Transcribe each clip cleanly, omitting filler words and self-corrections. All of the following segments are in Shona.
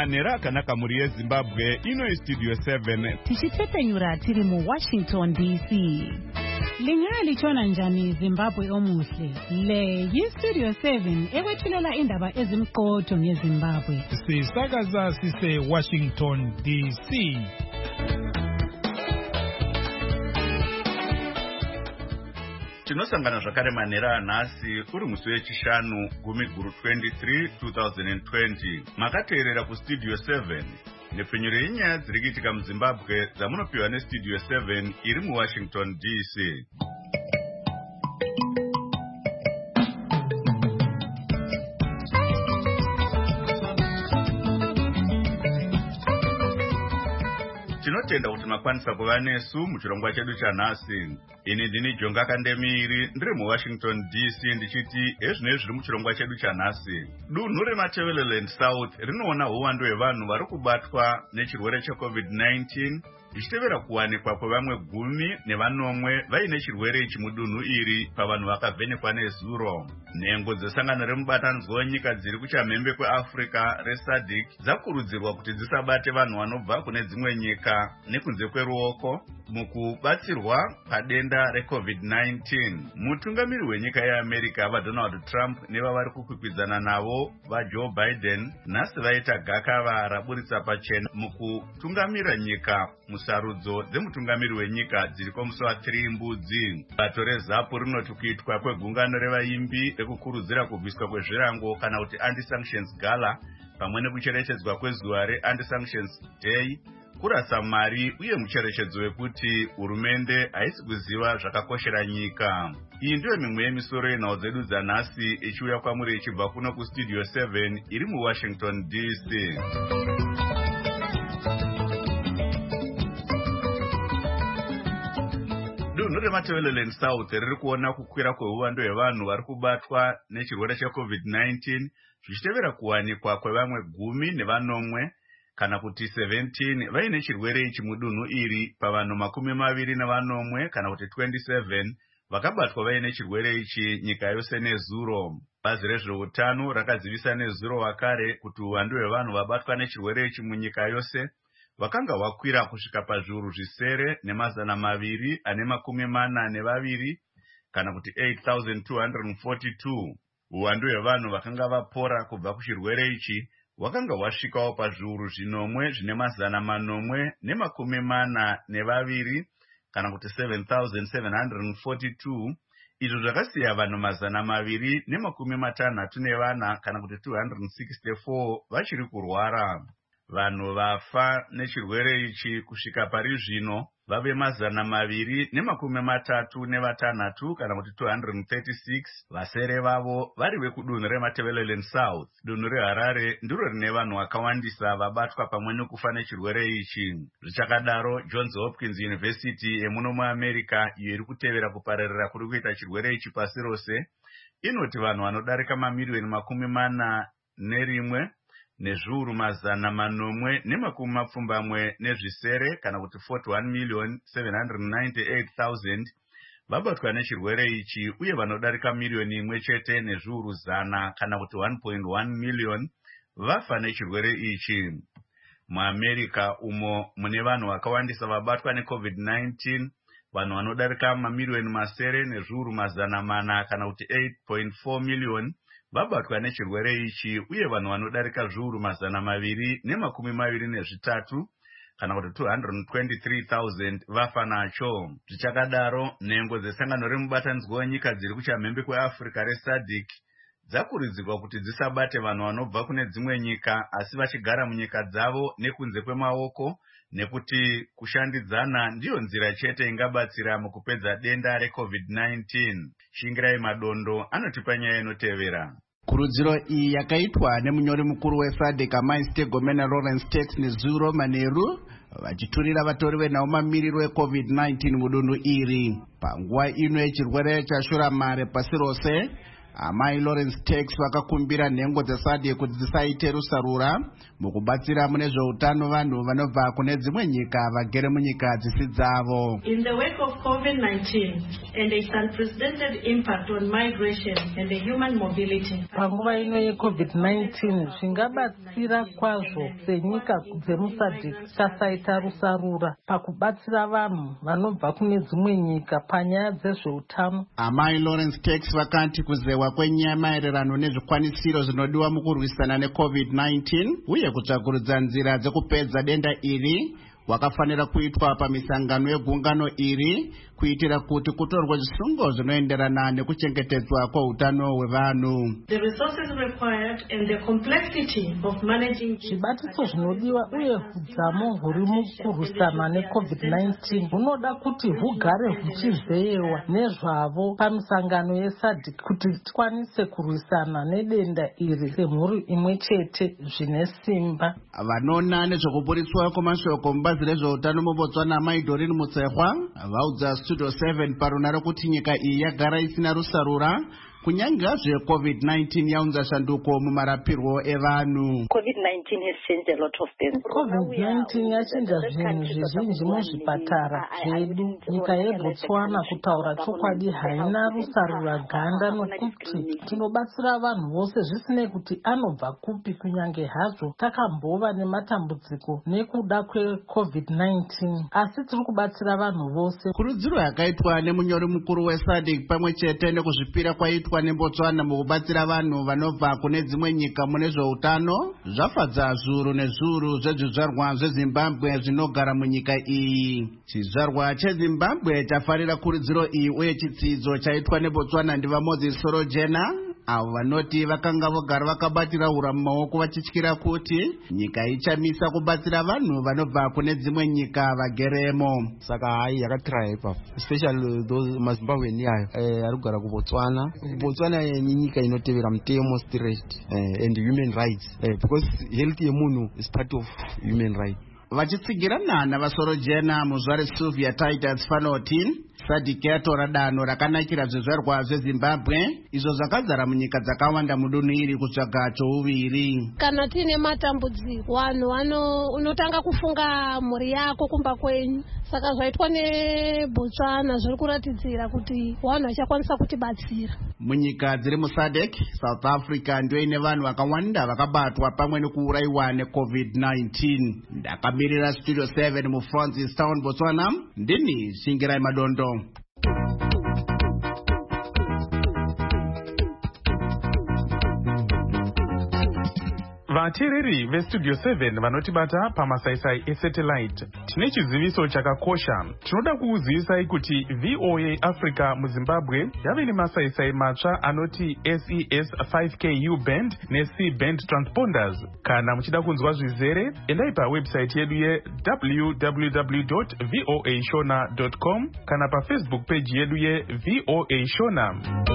manhero akanaka muri yeZimbabwe. Ino Studio 7 tichitepenyura tiri mu Washington DC. Lingalichona njani Zimbabwe omuhle. Le yiStudio 7 ekwethulela indaba ezimqotho ngeZimbabwe. Sisakaza sise Washington DC. Tinosangana zvakare manhero anhasi uri musi wechishanu gumi guru 23 2020. Makateerera kuStudio 7 nepfenyuro yenyaya dziri kuitika muZimbabwe dzamunopiwa neStudio 7 iri muWashington DC. Tinotenda kuti makwanisa kuva nesu muchirongwa chedu chanhasi. Ini ndini Jonga Kandemiri ndiri muWashington DC ndichiti ezvinezvi zviri muchirongwa chedu chanhasi. Dunhu reMatabeleland South rinoona uwandu hwevanhu vari kubatwa nechirwere cheCovid-19 zvichitevera kuwanikwa kwevamwe 10 vaine chirwere ichi mudunhu iri pavanhu vakavhenekwa nezuro. Nhengo dzesangano remubatanidzwa wenyika dziri kuchamhembe kweAfrica reSADC dzakurudzirwa kuti dzisabate vanhu vanobva kune dzimwe nyika nekunze kweruoko mukubatsirwa padenda reCovid-19. Mutungamiri wenyika yeAmerica vaDonald Trump nevavari kukwikwidzana navo vaJoe Biden nhasi vaita gakava raburitsa pachena mukutungamira nyika musarudzo dzemutungamiri wenyika dziri komusi wa3 mbudzi. Bato reZAPU rinoti kuitwa kwegungano revaimbi rekukurudzira kubviswa kwezvirango kana kuti anti-sanctions gala pamwe nekucherechedzwa kwezuva reAnti-Sanctions Day kurasa mari uye mucherechedzo wekuti hurumende haisi kuziva zvakakoshera nyika. Iyi ndiyo mimwe yemisoro yenhau dzedu dzanhasi ichiuya kwamuri ichibva kuno kuStudio 7 iri muWashington DC. Dunhu reMatabeleland South riri kuona kukwira kweuwandu hwevanhu vari kubatwa nechirwere cheCovid-19 zvichitevera kuwanikwa kwevamwe 10 kana kuti 17 vaine chirwere ichi mudunhu iri pavanhu 24 kana kuti 27 vakabatwa vaine chirwere ichi nyika yose nezuro. Bazi rezveutano rakazivisa nezuro wakare kuti uwandu hwevanhu vabatwa nechirwere ichi munyika yose wakanga wakwira kusvika pazviuru 242 kana kuti 8,242. Uwandu hwevanhu vakanga vapora kubva kuchirwere ichi wakanga wasvikawo pazviuru 1,842 kana kuti 7,742. Izvo zvakasiya vanhu 264 kana kuti 264 vachiri kurwara. Vanhu vafa nechirwere ichi kusvika pari zvino vave 236 kana kuti 236, vasere vavo vari vekudunhu reMatabeleland South. Dunhu reHarare ndiro rine vanhu vakawandisa vabatwa pamwe nekufa nechirwere ichi. Zvichakadaro, Johns Hopkins University yemuno muAmerica iyo iri kutevera kupararira kuri kuita chirwere ichi pasi rose inoti vanhu vanodarika mamiliyoni 41 nezviuru 870 kana kuti 41,798,000 vabatwa nechirwere ichi uye vanodarika miliyoni 1 nezviuru 100 kana kuti 1.1 million vafa nechirwere ichi. MuAmerica umo mune vanhu vakawandisa vabatwa neCovid-19 vanhu vanodarika mamiliyoni 9 nezviuru 400 kana kuti 8.4 million vabatwa nechirwere ichi uye vanhu vanodarika zviuru 223 kana kuti 223,000 vafa nacho. Zvichakadaro, nhengo dzesangano remubatanidzwa wenyika dziri kuchamhembe kweAfrica reSADC dzakurudzirwa kuti dzisabate vanhu vanobva kune dzimwe nyika asi vachigara munyika dzavo nekunze kwemaoko nekuti kushandidzana ndiyo nzira chete ingabatsira mukupedza denda reCovid-19. Shingirai Madondo anotipa nyaya inotevera. Kurudziro iyi yakaitwa nemunyori mukuru weSADC Amai Stegomena Lawrence Tax nezuro manheru vachiturira vatori venhau mamiriro eCovid-19 mudunhu iri. Panguva ino yechirwere chashuramare pasi rose, Amai Lawrence Tax vakakumbira nhengo dzeSADC kuti dzisaite rusarura mukubatsira mune zveutano vanhu vanobva kune dzimwe nyika vagere munyika dzisi dzavo. In the wake of COVID-19 and its unprecedented impact on migration and the human mobility. Panguva ino yeCovid-19 zvingabatsira kwazvo senyika dzemuSADC tasaita rusarura pakubatsira vanhu vanobva kune dzimwe nyika panyaya dzezveutano. Amai Lawrence Tax vakati kuzewa kwenyaya maererano nezvikwanisiro zvinodiwa mukurwisana neCovid-19 uye kutsvakurudza nzira dzekupedza denda iri wakafanira kuitwa pamisangano yegungano iri kuitira kuti kutorwe zvisungo zvinoenderana nekuchengetedzwa kweutano hwevanhu. The resources required and the complexity of managing zvibatiso zvinodiwa uye udzamu huri mukurwisana neCovid-19 hunoda kuti hugare huchizeyewa nezvavo pamisangano yeSADC kuti tikwanise kurwisana nedenda iri semhuri imwe chete zvine simba. Vanoona nezvekuburiswa kwemashoko mubazi rezveutano muBotswana Mai Doreen Mutshekwa vaudza Studio 7 parunaro kuti nyika iyi yagara isina rusarura kunyange COVID-19 yaunza shanduko mumarapirwo evanhu. COVID-19 has changed a lot of things. COVID-19 yachinja zvinhu zvizhinji muzvipatara zvedu. Nyika yeBotswana kutaura chokwadi haina rusarura ganda nokuti tinobatsira vanhu vose zvisinei kuti anobva kupi kunyange hazvo takambova nematambudziko nekuda kweCovid-19 asi tiri kubatsira vanhu vose. Kurudziro yakaitwa nemunyori mukuru weSADC pamwe chete nekuzvipira kwaitwa neBotswana mukubatsira vanhu vanobva kune dzimwe nyika mune zveutano zvafadza zviuru nezviuru zvezvizvarwa zveZimbabwe zvinogara munyika iyi. Chizvarwa cheZimbabwe chafarira kurudziro iyi uye chitsidzo chaitwa neBotswana ndivaMoses Sorojena avo vanoti vakanga vogara vakabatira hura mumaoko vachityira kuti nyika ichamisa kubatsira vanhu vanobva kune dzimwe nyika vageremo. Saka hai yakatry ipapo especially those maZimbabwe niyayo ari kugara kuBotswana. Botswana ni nyika inotevera mutemo straight and human rights because health yemunhu is part of human rights. Vachitsigirana navaSorojena muzvare Sylvia Titus Fanoti SADC yatora danho rakanakira zvizvarwa zveZimbabwe izvo zvakazara munyika dzakawanda mudunhu iri kutsvaga chouviri. Kana tine matambudziko vanhu unotanga kufunga mhuri yako kumba kwenyu saka zvaitwa neBotswana zviri kuratidzira kuti vanhu vachakwanisa kutibatsira. Munyika dziri muSADC South Africa ndio ine vanhu vakawanda vakabatwa pamwe nekuurayiwa neCovid-19. Ndakamirira Studio 7 muFrancis Town Botswana ndini Shingirai Madondo. Vateereri veStudio 7 vanotibata pamasaisai esatellite. Tine chiziviso chakakosha. Tinoda kukuzivisai kuti VOA Africa muZimbabwe yave nemasaisai matsva anoti SES 5K U-band neC-band transponders. Kana muchida kunzwa zvizere, endai pawebsite yedu www.voashona.com kana paFacebook page yedu yeVOA Shona.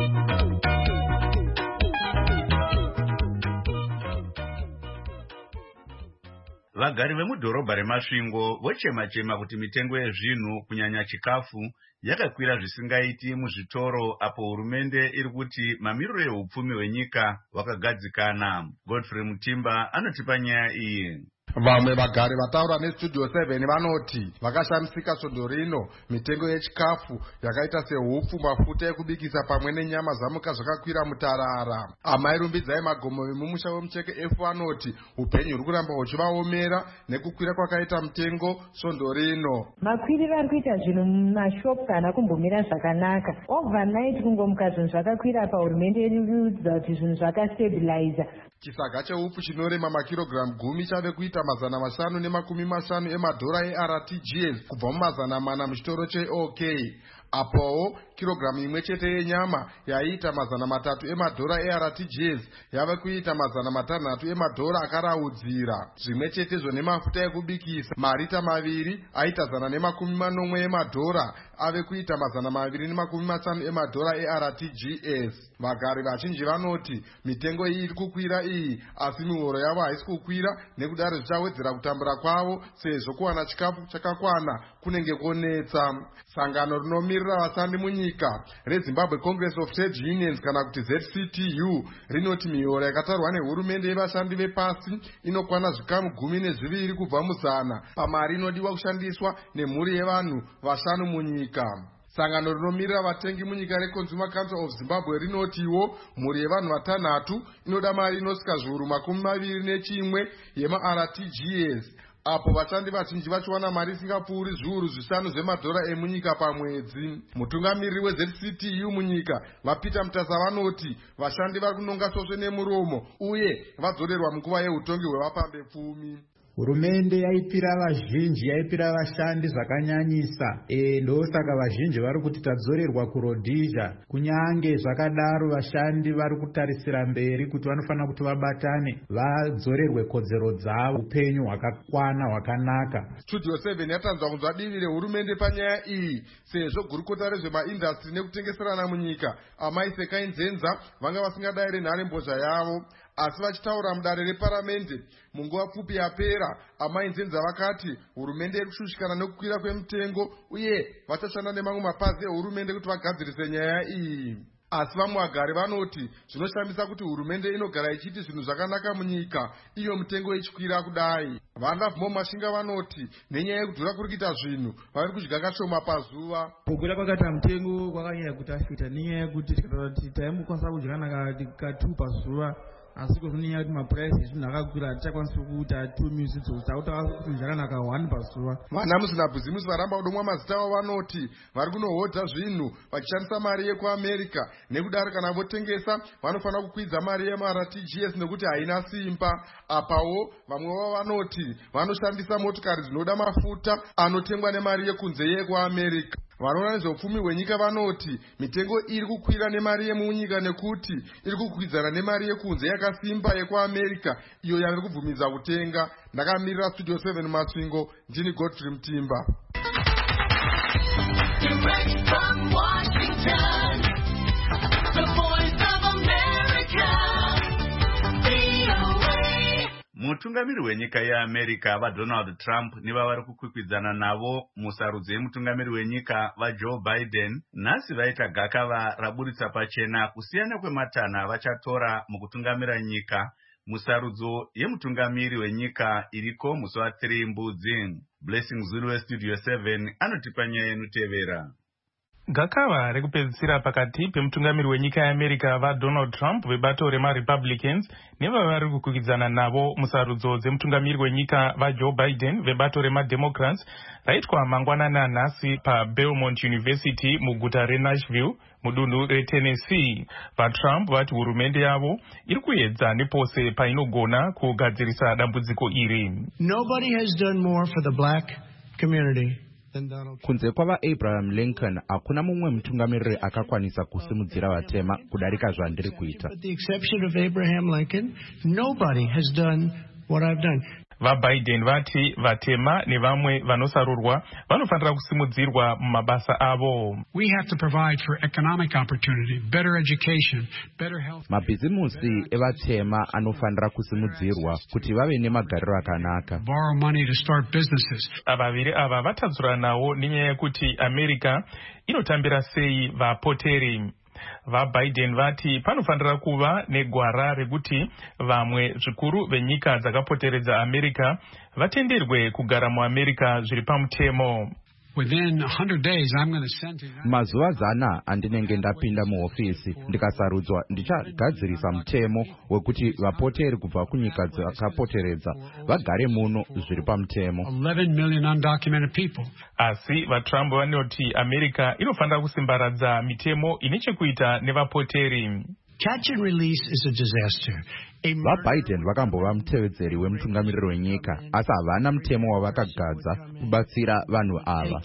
Vagari vemudhorobha reMasvingo vochema-chema kuti mitengo yezvinhu kunyanya chikafu yakakwira zvisingaiti muzvitoro apo hurumende iri kuti mamiriro ehupfumi hwenyika wakagadzikana. Godfrey Mutimba anotipa nyaya iyi. Vamwe vagari vataura neStudio 7 vanoti vakashamisika svondo rino mitengo yechikafu yakaita sehupfu, mafuta ekubikisa pamwe nenyama zamuka zvakakwira mutarara. Amai Rumbidzai Magomo vemumusha wemucheke F vanoti upenyu huri kuramba huchivaomera nekukwira kwakaita mitengo svondo rino. Makwiriro ari kuita zvinhu mumashopu kana kumbomira zvakanaka. Overnight kungomuka zvinhu zvakakwira pahurumende yedu iriudza kuti zvinhu zvakastabiliza. Chisaga chehupfu chinorema makirogiramu 10 chave kuita $550 emadhora eRTGS kubva $400 muchitoro cheOK. Apowo kirogiramu imwe chete yenyama yaita $300 emadhora eRTGS yave kuita $600 emadhora akaraudzira. Zvimwe chetezvo nemafuta ekubikisa marita 2 aita $140 emadhora ave kuita $250 emadhora eRTGS. Vagari vachinji vanoti mitengo iyi iri kukwira iyi asi mihoro yavo haisi kukwira nekudaro zvichawedzera kutambura kwavo sezvo kuwana chikafu chakakwana kunenge konetsa. Sangano rinomirira vashandi munyika reZimbabwe Congress of Trade Unions kana kuti ZCTU rinoti mihoro yakatarwa nehurumende yevashandi vepasi inokwana zvikamu 12 kubva muzana pamari inodiwa kushandiswa nemhuri yevanhu vashanu munyika. Sangano rinomirira vatengi munyika reConsumer Council of Zimbabwe rinotiwo mhuri yevanhu 6 inoda mari inosvika zviuru 21 yema-RTGS, apo vashandi vazhinji vachiwana mari isingapfuuri zviuru 5 zvemadhora emunyika pamwedzi. Mutungamiriri weZCTU munyika vaPeter Mutasa vanoti vashandi vari kunonga svosve nemuromo uye vadzorerwa munguva yeutongi hwevapambe pfumi. Hurumende yaipira vazhinji, yaipira vashandi zvakanyanyisa. Ndosaka vazhinji vari kuti tadzorerwa kuRhodesia. Kunyange zvakadaro vashandi vari kutarisira mberi kuti vanofanira kuti vabatane, vadzorerwe kodzero dzavo, upenyu hwakakwana hwakanaka. Studio 7 yatanzwa kunzwa divi rehurumende panyaya iyi, sezvo gurukota rezvemaindastri nekutengeserana munyika amaiseka nzenza vanga vasingadayire nharembozha yavo. Asi vachitaura mudare reparamende munguva pfupi yapera, amainzenza vakati hurumende iri kushushikana nekukwira kwemitengo uye vachashanda nemamwe mapazi ehurumende kuti vagadzirise nyaya iyi. Asi vamwe vagari vanoti zvinoshamisa kuti hurumende inogara ichiti zvinhu zvakanaka munyika iyo mitengo ichikwira kudai. Vana Vhumo Mashinga vanoti nenyaya yekudhura kuri kuita zvinhu vari kudya kashoma pazuva. Kukwira kwakaita mutengo kwakanyanya kutafita nenyaya yekuti tikataura kuti taimukwanisa kudya ka2 pazuva, asi kunyanya kuti mapuraisi ezvinhu akakwira hatichakwanisa kuti atumise tautaura kuti zvakanaka 1 pazuva. Vana muzina bhizimusi varamba kudomwa mazita avo vanoti vari kunohodha zvinhu vachishandisa mari yekuAmerica, nekudaro kana votengesa vanofanira kukwidza mari yema-RTGS nekuti haina simba. Apawo vamwe vavo vanoti vanoshandisa motikari dzinoda mafuta anotengwa nemari yekunze yekuAmerica. Vanoona nezveupfumi hwenyika vanoti mitengo iri kukwira nemari yemunyika nekuti iri kukwidzana nemari yekunze yakasimba yekuAmerica iyo yari kubvumidza kutenga. Ndakamirira Studio 7 Masvingo, ndini Godfrey Mutimba. Direct from Washington, the voice of America, VOA. Mutungamiri wenyika yeAmerica vaDonald Trump nevavari kukwikwidzana navo musarudzo yemutungamiri wenyika vaJoe Biden nhasi vaita gakava raburitsa pachena kusiyana kwematanha vachatora mukutungamira nyika musarudzo yemutungamiri wenyika iriko musi wa3 Mbudzi. Blessing Zulu weStudio 7 anotipa nyaya inotevera. Gakava rekupedzisira pakati pemutungamiri wenyika yeAmerica vaDonald Trump vebato remaRepublicans nevavari kukwikwidzana navo musarudzo dzemutungamiri wenyika vaJoe Biden vebato remaDemocrats raitwa mangwanani anhasi paBelmont University muguta reNashville mudunhu reTennessee. VaTrump vati hurumende yavo iri kuedza nepose painogona kugadzirisa dambudziko iri. Nobody has done more for the black community. Kunze kwavaAbraham Lincoln hakuna mumwe mutungamiriri akakwanisa kusimudzira vatema kudarika zvandiri kuita. With the exception of Abraham Lincoln, nobody has done what I've done. VaBiden vati vatema nevamwe vanosarurwa vanofanira kusimudzirwa mumabasa avo. We have to provide for economic opportunity, better education, better health. Mabhizimusi evatema anofanira kusimudzirwa kuti vave nemagariro akanaka. Borrow money to start businesses. Vaviri ava vatadzuranawo nenyaya yekuti America inotambira sei vapoteri. VaBiden vati panofanira kuva negwara rekuti vamwe zvikuru venyika dzakapoteredza America vatenderwe kugara muAmerica zviri pamutemo. Within 100 days, I'm going to send to mazuva 100 andinenge ndapinda muhofisi ndikasarudzwa ndichagadzirisa mutemo wekuti vapoteri kubva kunyika dzakapoteredza vagare muno zviri pamutemo. 11 million undocumented people. Asi vaTrump vanoti America inofanira kusimbaradza mitemo ine chekuita nevapoteri. Catch and release is a disaster. VaBiden vakambova mutevedzeri wemutungamiriri wenyika asi havana mutemo wavakagadza kubatsira vanhu ava.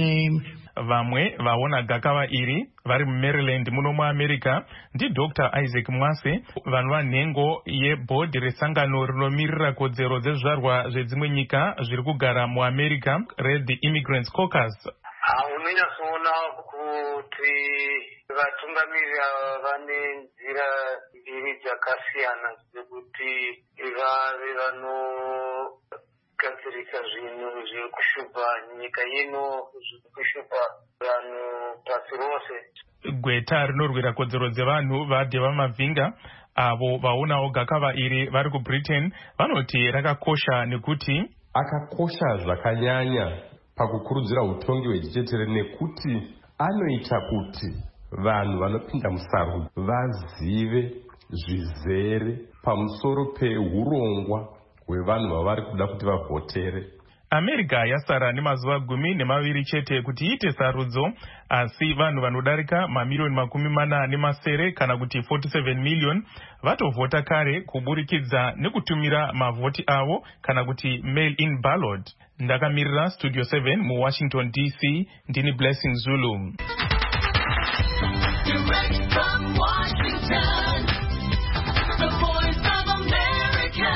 Vamwe vaona gakava iri vari muMaryland muno muAmerica ndi Dr. Isaac Mwase, vanhu vanhengo yebhodhi resangano rinomirira kodzero dzezvizvarwa zvedzimwe nyika zviri kugara muAmerica reThe Immigrants Caucus. Unonyatsoona kuti vatungamiri vane nzira mbiri dzakasiyana dzekuti vave kugadzirisa zvinhu zvekushupa nyika ino, zvekushupa vanhu pasi rose. Gweta rinorwira kodzero dzevanhu vaDeva Mavhinga avo vaonawo gakava iri vari kuBritain vanoti rakakosha nekuti akakosha zvakanyanya pakukurudzira utongi hwechichetere nekuti anoita kuti vanhu vanopinda musarudzo vazive zvizere pamusoro peurongwa hwevanhu vavari kuda kuti vavhotere. America yasara nemazuva 12 chete kuti iite sarudzo, asi vanhu vanodarika mamiliyoni 40 kana kuti 47 million vatovhota kare kuburikidza nekutumira mavhoti avo kana kuti mail in ballot. Ndakamirira Studio 7 muWashington DC, ndini Blessing Zulu. Direct from Washington, the voice of America,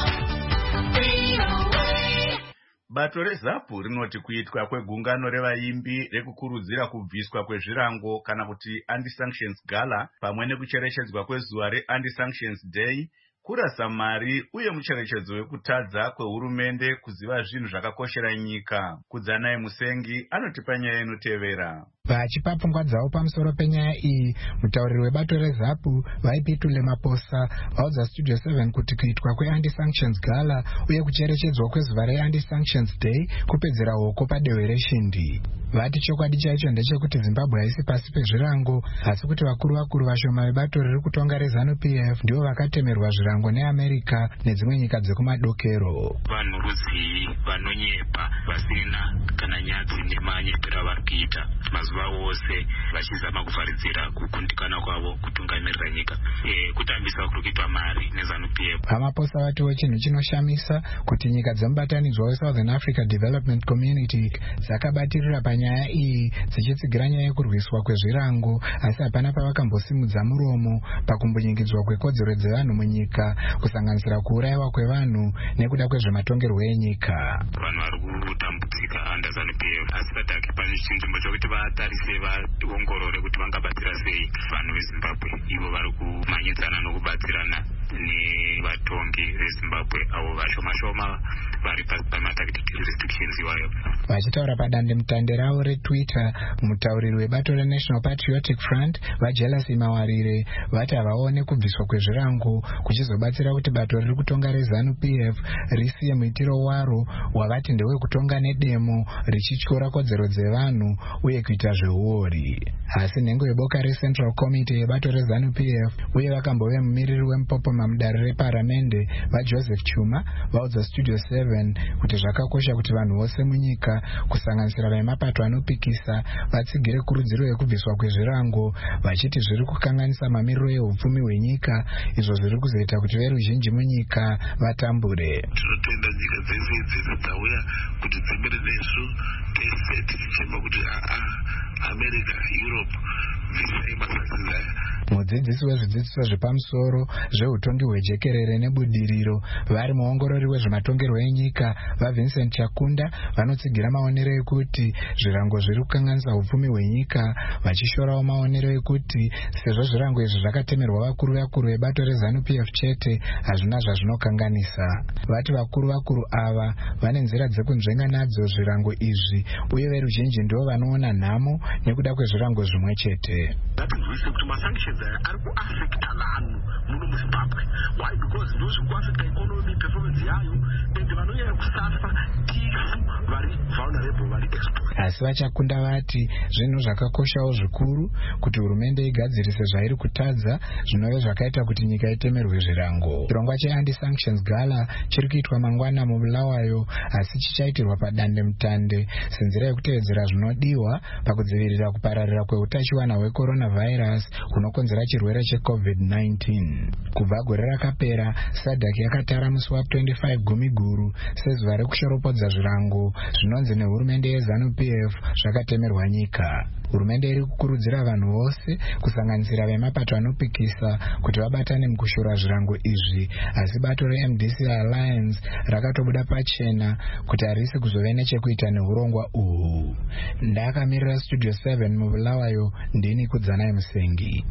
VOA. Bato reZAPU rinoti kuitwa kwegungano revaimbi rekukurudzira kubviswa kwezvirango kana kuti Anti-Sanctions Gala pamwe nekucherechedzwa kwezuva reAnti-Sanctions Day kurasa mari uye mucherechedzo wekutadza kwehurumende kuziva zvinhu zvakakoshera nyika. Kudzanai Musengi anotipa nyaya inotevera. Vachipa pfungwa dzavo pamusoro penyaya iyi, mutauriri webato reZAPU vaipitule Maposa vaudza Studio 7 kuti kuitwa kweAnti-Sanctions Gala uye kucherechedzwa kwezuva reAnti-Sanctions Day kupedzera hoko padehwe reshindi. Vati chokwadi chaicho ndechekuti Zimbabwe haisi pasi pezvirango, asi kuti vakuru vashoma vebato riri kutonga reZANU-PF ndivo vakatemerwa zvirango neAmerica nedzimwe nyika dzekumadokero. Vanhu ruzivi vanonyepa vasina kana nyadzi nemanyepera vari kuita mazuva ose vachizama kuvharidzira kukundikana kwavo kutungamirira nyika, kutambisa kuri kuitwa mari neZANU-PF. Vamaposa vatiwo chinhu chinoshamisa kuti nyika dzemubatanidzwa weSouthern Africa Development Community dzakabatirira panyaya iyi dzichitsigira nyaya yekurwiswa kwezvirango, asi hapana pavakambosimudza muromo pakumbunyikidzwa kwekodzero dzevanhu munyika, kusanganisira kuurayiwa kwevanhu nekuda kwezvematongerwo enyika. Vanhu vari kutambudzika ndaZANU-PF, asi patake pane chinzvimbo chokuti vatarise vaongorore kuti vangabatsira sei vanhu veZimbabwe. Ivo vari kumanyidzana nokubatsirana nevatongi veZimbabwe avo vashoma vari pasi pamatactic restrictions iwayo. Vachitaura padandemutande ravo reTwitter, mutauriri webato reNational Patriotic Front vaJelasi Mawarire vati havaone kubviswa kwezvirango kuchizobatsira kuti bato riri kutonga reZANU-PF risiye muitiro waro wavati ndewekutonga nedemo richityora kodzero dzevanhu uye kuita zveuori. Asi nhengo yeboka reCentral Committee yebato reZANU-PF uye vakambove mumiriri wemupopoma mudare reparamende vaJoseph Chuma vaudza Studio 7 kuti zvakakosha kuti vanhu vose munyika kusanganisira vemapato anopikisa vatsigire kurudziro yekubviswa kwezvirango, vachiti zviri kukanganisa mamiriro ehupfumi hwenyika, izvo zviri kuzoita kuti veruzhinji munyika vatambure. Tinotenda nyika dzese dzese dzauya kuti dzembere nesu tese tichichema kuti America, Europe visai masasisa. Mudzidzisi wezvidzidziso zvepamusoro zveutongi hwejekerere nebudiriro vari muongorori wezvematongerwo enyika vaVincent Chakunda vanotsigira maonero ekuti zvirango zviri kukanganisa upfumi hwenyika, vachishorawo maonero ekuti sezvo zvirango izvi zvakatemerwa vakuru vebato reZANU-PF chete hazvina zvazvinokanganisa. Vati vakuru ava vane nzira dzekunzvenga nadzo zvirango izvi uye veruzhinji ndivo vanoona nhamo nekuda kwezvirango zvimwe chete. Ngatinzwisise kuti masanctions ari kuafekta vanhu muno muZimbabwe. Why? Because ndozviri kuafekta economy performance yayo ende vanonyanya kusafa tifu vari vulnerable vari exposed. Asi vachakunda vati zvinhu zvakakoshawo zvikuru kuti hurumende igadzirise zvairi kutadza zvinove zvakaita kuti nyika itemerwe zvirango. Chirongwa cheAnti-Sanctions Gala chiri kuitwa mangwana muBulawayo, asi chichaitirwa padandemutande senzira yekutevedzera zvinodiwa pakudzivirira kupararira kweutachiwana hwecoronavirus hunokonzera chirwere cheCovid-19. Kubva gore rakapera, SADC yakatara musi wa25 Gumiguru sezuva rekushoropodza zvirango zvinonzi nehurumende yeZANU-PF zvakatemerwa nyika. Hurumende iri kukurudzira vanhu vose kusanganisira vemapato anopikisa kuti vabatane mukushora zvirango izvi, asi bato reMDC Alliance rakatobuda pachena kuti harisi kuzove nechekuita neurongwa uhu. Ndakamirira Studio 7 muBulawayo, ndini Kudzanai Musengi.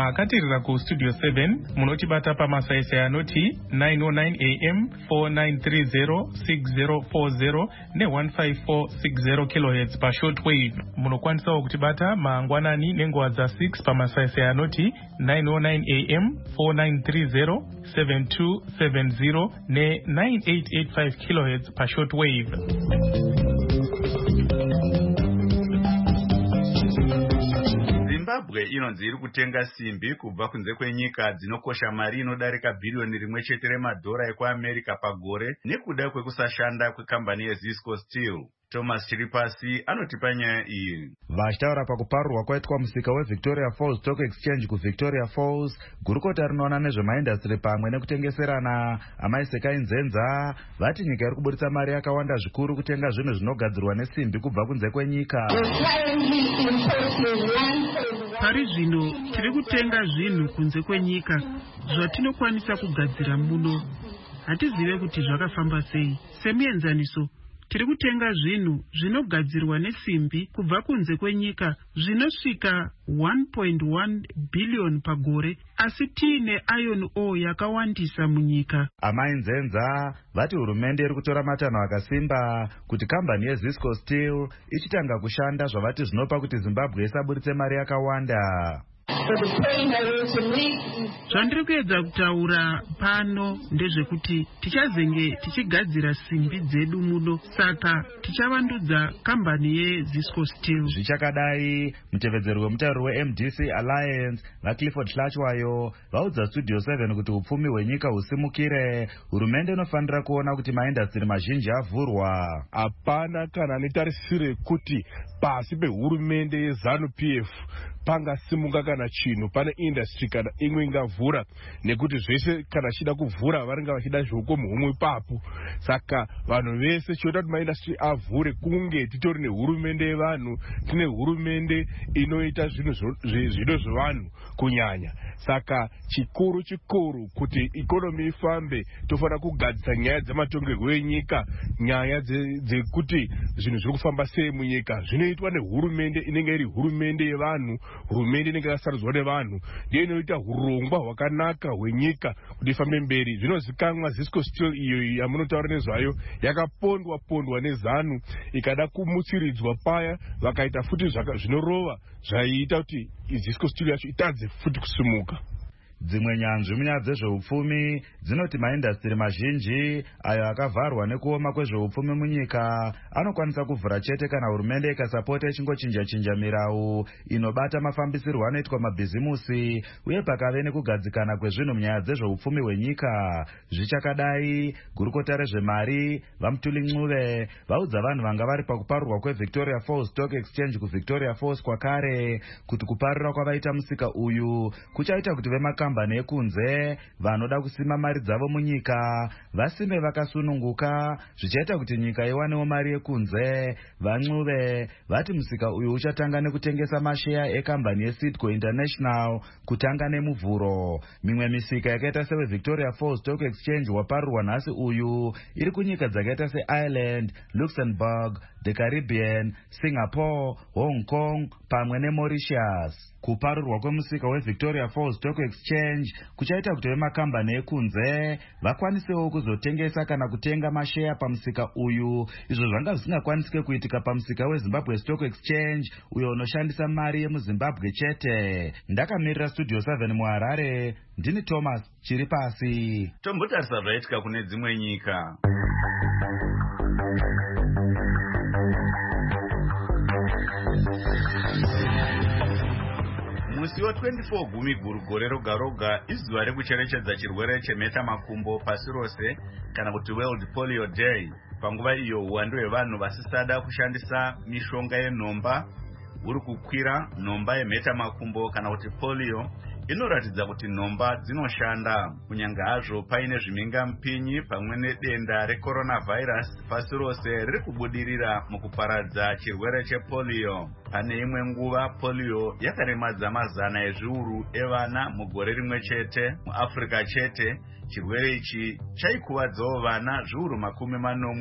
akatirira kustudio 7 munotibata pamasaisai anoti 909 am 4930 6040 ne15460 kHz pashortwave. Munokwanisawo kutibata mangwanani nenguva dza6 pamasaisai anoti 909 am 4930 7270 ne9885 kHz pashortwave. Zimbabwe inonzi iri kutenga simbi kubva kunze kwenyika dzinokosha mari inodarika bhiriyoni rimwe chete remadhora ekuAmerica pagore nekuda kwekusashanda kwekambani yeZisco Steel. Thomas Chiripasi anotipa nyaya iyi. Vachitaura pakuparurwa kwaitwa musika weVictoria Falls Stock Exchange kuVictoria Falls, gurukota rinoona nezvemaindastri pamwe nekutengeserana amaisekai nzenza vati nyika iri kuburitsa mari yakawanda zvikuru kutenga zvinhu zvinogadzirwa nesimbi kubva kunze kwenyika. Pari zvino tiri kutenga zvinhu kunze kwenyika zvatinokwanisa kugadzira muno. Hatizive kuti zvakafamba sei. Semienzaniso, tiri kutenga zvinhu zvinogadzirwa nesimbi kubva kunze kwenyika zvinosvika 1.1 billion pagore, asi tiine iron ore yakawandisa munyika. Amai nzenza vati hurumende iri kutora matanho akasimba kuti kambani yeZisco Steel ichitanga kushanda, zvavati zvinopa kuti Zimbabwe isaburitse mari yakawanda. Zvandiri kuedza kutaura pano ndezvekuti tichazenge tichigadzira simbi dzedu muno, saka tichavandudza kambani yeZisco Steel. Zvichakadai, mutevedzeri wemutauro weMDC Alliance vaClifford Hlachwayo vaudza Studio 7 kuti upfumi hwenyika husimukire, hurumende inofanira kuona kuti maindastri mazhinji avhurwa. Hapana kana anotarisire kuti pasi pehurumende yeZANU-PF pangasimuka kana chinhu, pane industry kana imwe ingavhura, nekuti zvese kana chida kuvhura varinga vachida zviukomo humwe ipapo. Saka vanhu vese chinoita kuti maindustry avhure kunge titori nehurumende yevanhu, tine hurumende inoita zvinhu zvevanhu kunyanya. Saka chikuru kuti ikonomi ifambe, tofanira kugadzisa nyaya dzematongerwo enyika, nyaya dzekuti zvinhu zviri kufamba sei munyika zvinoitwa nehurumende inenge iri hurumende yevanhu, hurumende inenge yasarudzwa nevanhu, ndiyo inoita hurongwa hwakanaka hwenyika kuti ifambe mberi. Zvinozikanwa Zisco Steel iyo yamunotaura nezvayo yakapondwa neZANU, ikada kumutsiridzwa paya, vakaita futi zvinorova zvaiita kuti Zisco Steel yacho itadze futi kusimuka. Dzimwe nyanzvi munyaya dzezveupfumi dzinoti maindastri mazhinji ayo akavharwa nekuoma kwezveupfumi munyika anokwanisa kuvhura chete kana hurumende ikasapota ichingochinja mirau inobata mafambisirwo anoitwa mabhizimusi uye pakave nekugadzikana kwezvinhu munyaya dzezveupfumi hwenyika. Zvichakadai, gurukota rezvemari vaMutuli Ncube vaudza vanhu vanga vari pakuparurwa kweVictoria Falls Stock Exchange kuVictoria Falls kwakare kuti kuparura kwavaita musika uyu kuchaita kuti kambani ekunze vanoda kusima mari dzavo munyika vasime vakasununguka, zvichaita kuti nyika iwanewo mari yekunze. VaNcube vati musika uyu uchatanga nekutengesa masheya ekambani yeCitco International kutanga nemuvhuro. Mimwe misika yakaita seweVictoria Falls Stock Exchange waparurwa nhasi uyu iri kunyika dzakaita seIreland, Luxembourg, the Caribbean, Singapore, Hong Kong pamwe neMauritius. Kuparurwa kwemusika weVictoria Falls Stock Exchange kuchaita kuti vemakambani ekunze vakwanisewo kuzotengesa kana kutenga masheya pamusika uyu, izvo zvanga zvisingakwanisike kuitika pamusika weZimbabwe Stock Exchange uyo unoshandisa mari yemuZimbabwe chete. Ndakamirira Studio 7 muHarare, ndini Thomas Chiripasi. Tombotarisa zvaitika kune dzimwe nyika. Musi wa24 Gumiguru gore roga roga izuva rekucherechedza chirwere chemhetamakumbo pasi rose kana kuti World Polio Day. Panguva iyo uwandu hwevanhu vasisada kushandisa mishonga yenhomba uri kukwira. Nhomba yemhetamakumbo kana kuti polio inoratidza kuti nhomba dzinoshanda, kunyange hazvo paine zvimhingamupinyi pamwe nedenda recoronavirus pasi rose riri kubudirira mukuparadza chirwere chepolio. Pane imwe nguva polio yakaremadza mazana ezviuru evana mugore rimwe chete muAfrica chete. Chirwere ichi chaikuvadzawo vana zviuru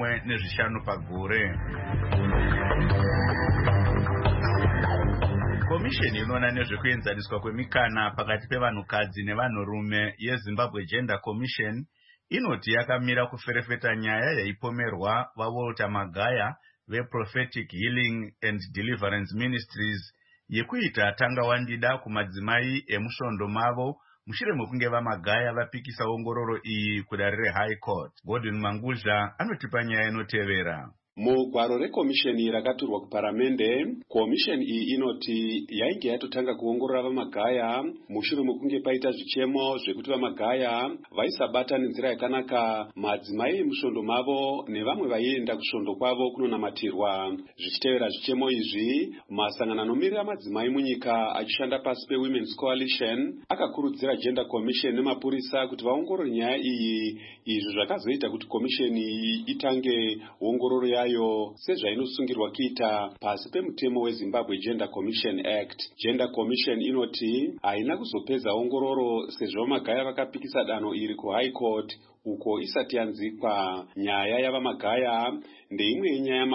45 pagore. komisheni inoona nezvekuenzaniswa kwemikana pakati pevanhukadzi nevanhurume yezimbabwe gender commission inoti yakamira kuferefeta nyaya yaipomerwa vaWalter Magaya veProphetic Healing and Deliverance Ministries yekuita tangawandida kumadzimai emusvondo mavo mushure mekunge vaMagaya vapikisa ongororo iyi kudare reHigh Court. Gordon Manguzha anotipa nyaya inotevera. Mugwaro rekomisheni rakaturwa kuparamende, komisheni iyi inoti yainge yatotanga kuongorora vaMagaya mushure mekunge paita zvichemo zvekuti vaMagaya vaisabata nenzira yakanaka madzimai emusvondo mavo nevamwe vaienda kusvondo kwavo kunonamatirwa. Zvichitevera zvichemo izvi, masangano anomirira madzimai munyika achishanda pasi peWomen's Coalition akakurudzira Gender Commission nemapurisa kuti vaongorore nyaya iyi. Izvi zvakazoita kuti komisheni iyi itange ongororo yayo sezvainosungirwa kuita pasi pemutemo weZimbabwe Gender Commission Act. Gender Commission inoti haina kuzopedza ongororo sezvo vaMagaya vakapikisa danho iri kuHigh Court uko isati yanzikwa. Nyaya yavaMagaya ndeimwe yenyaya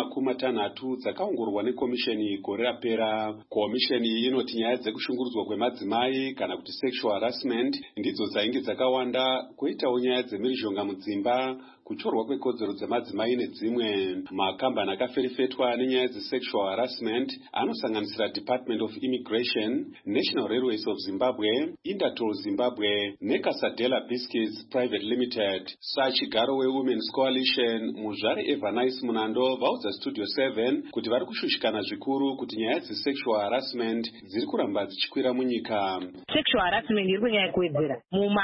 60 dzakaongororwa nekomisheni gore rapera. Komisheni inoti nyaya dzekushungurudzwa kwemadzimai kana kuti sexual harassment ndidzo dzainge dzakawanda, koitawo nyaya dzemhirizhonga mudzimba, kutorwa kwekodzero dzemadzimai nedzimwe. Makambani akaferefetwa nenyaya dzesexual harassment anosanganisira Department of Immigration, National Railways of Zimbabwe, Intertol Zimbabwe neCasadela Biscuits Private Limited. Sachigaro weWomen's Coalition Muzvare Evanice Munando vaudza Studio 7 kuti vari kushushikana zvikuru kuti nyaya dzesexual harassment dziri kuramba dzichikwira munyika. Sexual harassment iri kunyanya kuwedzera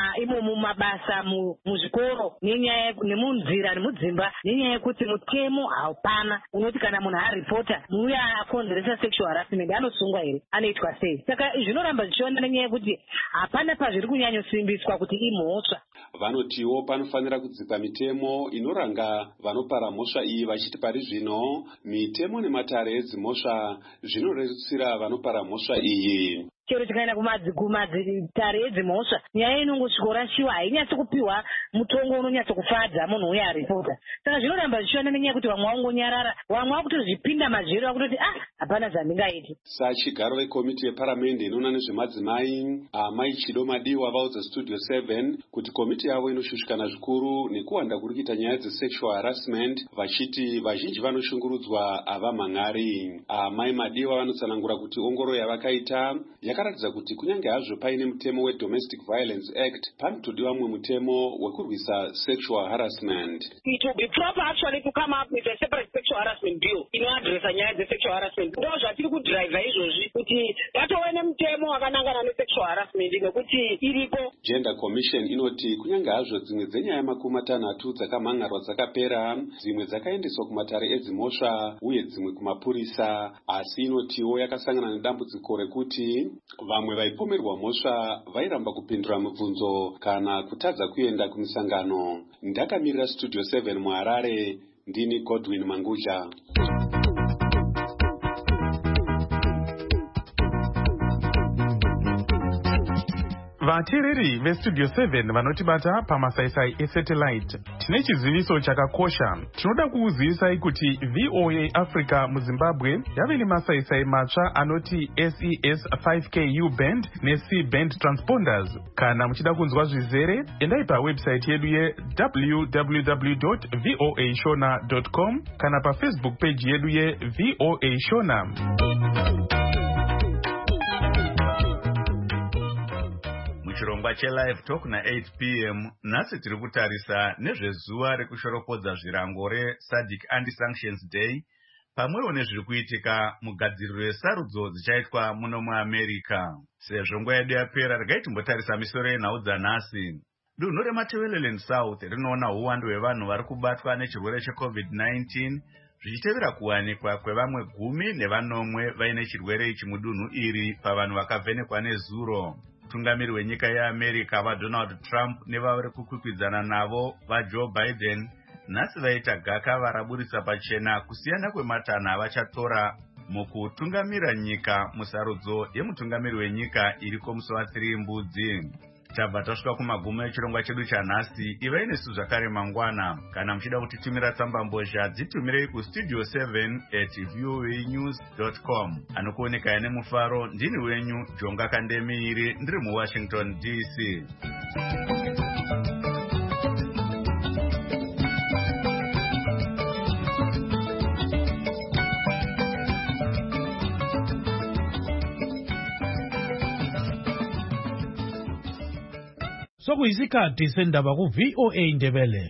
mumabasa, muzvikoro, nenyaya nemunzira nemudzimba, nenyaya yekuti mutemo haupana unoti kana munhu aripota muya akonzeresa sexual harassment anosungwa here, anoitwa sei. Saka zvinoramba zvichiona nenyaya yekuti hapana pazviri kunyanyosimbiswa kuti imhosva. Vanotiwo panofanira kudzikwa mitemo inoranga vanopara mhosva iyi, vachiti pari zvino mitemo nematare edzimhosva zvinorerutsira vanopara mhosva iyi. Chero chikaenda kumatare edzimhosva, nyaya inongosvikorashiwa, hainyatsi kupiwa mutongo unonyatsokufadza munhu uya aripota. Saka zvinoramba zvichiona nenyaya yekuti vamwe vaungonyarara, vamwe vakutozvipinda majero vakutoti hapana zvandingaiti. Sachigaro vekomiti yeparamende inoona nezvemadzimai Amai Chido Madiwa vaudza Studio 7 kuti komiti yavo inoshushikana zvikuru nekuwanda kuri kuita nyaya dzesexual harassment, vachiti vazhinji vanoshungurudzwa havamhan'ari. Amai Madiwa vanotsanangura kuti ongororo yavakaita yakaratidza kuti kunyange hazvo paine mutemo weDomestic Violence Act, panotodiwa mumwe mutemo wekurwisa sexual harassment. It will be proper actually to come up with a separate sexual harassment bill inoadresa nyaya dzesexual harassment. Ndo zvatiri kudhiraivha izvozvi kuti patove nemutemo wakanangana nesexual harassment nekuti iripo. Gender Commission inoti kunyange hazvo dzimwe dzenyaya 60 dzakamhan'arwa dzakapera, dzimwe dzakaendeswa kumatare edzimhosva uye dzimwe kumapurisa, asi inotiwo yakasangana nedambudziko rekuti vamwe vaipomerwa mhosva vairamba kupindura mibvunzo kana kutadza kuenda kumisangano. Ndakamirira Studio 7 muHarare, ndini Godwin Manguzha. Vateereri veStudio 7 vanotibata pamasaisai esatellite, tine chiziviso chakakosha. Tinoda kuuzivisai kuti VOA Africa muZimbabwe yave nemasaisai matsva anoti SES 5K U-band neC-band transponders. Kana muchida kunzwa zvizere, endai pawebsite yedu www.voashona.com kana paFacebook page yedu yeVOA Shona. Chirongwa cheLive Talk na8 p.m. nhasi tiri kutarisa nezvezuva rekushoropodza zvirango reSADC Anti-Sanctions Day pamwewo nezviri kuitika mugadziriro yesarudzo dzichaitwa muno muAmerica. Sezvo nguva yedu yapera, regai timbotarisa misoro yenhau dzanhasi. Dunhu reMatabeleland South rinoona uwandu hwevanhu vari kubatwa nechirwere cheCovid-19 zvichitevera kuwanikwa kwevamwe 10 vaine chirwere ichi mudunhu iri pavanhu vakavhenekwa nezuro. Mutungamiri wenyika yeAmerica vaDonald Trump nevavari kukwikwidzana navo vaJoe Biden nhasi vaita gakava raburisa pachena kusiyana kwematanha avachatora mukutungamira nyika musarudzo yemutungamiri wenyika iriko musi wa3 Mbudzi. tabva tasvika kumagumo echirongwa chedu chanhasi. Ivai nesu zvakare mangwana. Kana muchida kutitumira tsambambozha, dzitumirei kustudio 7@voanews.com. Anokuoneka nemufaro, ndini wenyu Jonga Kandemiri, ndiri muWashington DC. Sokuyisikhathi sendaba ku-VOA Indebele.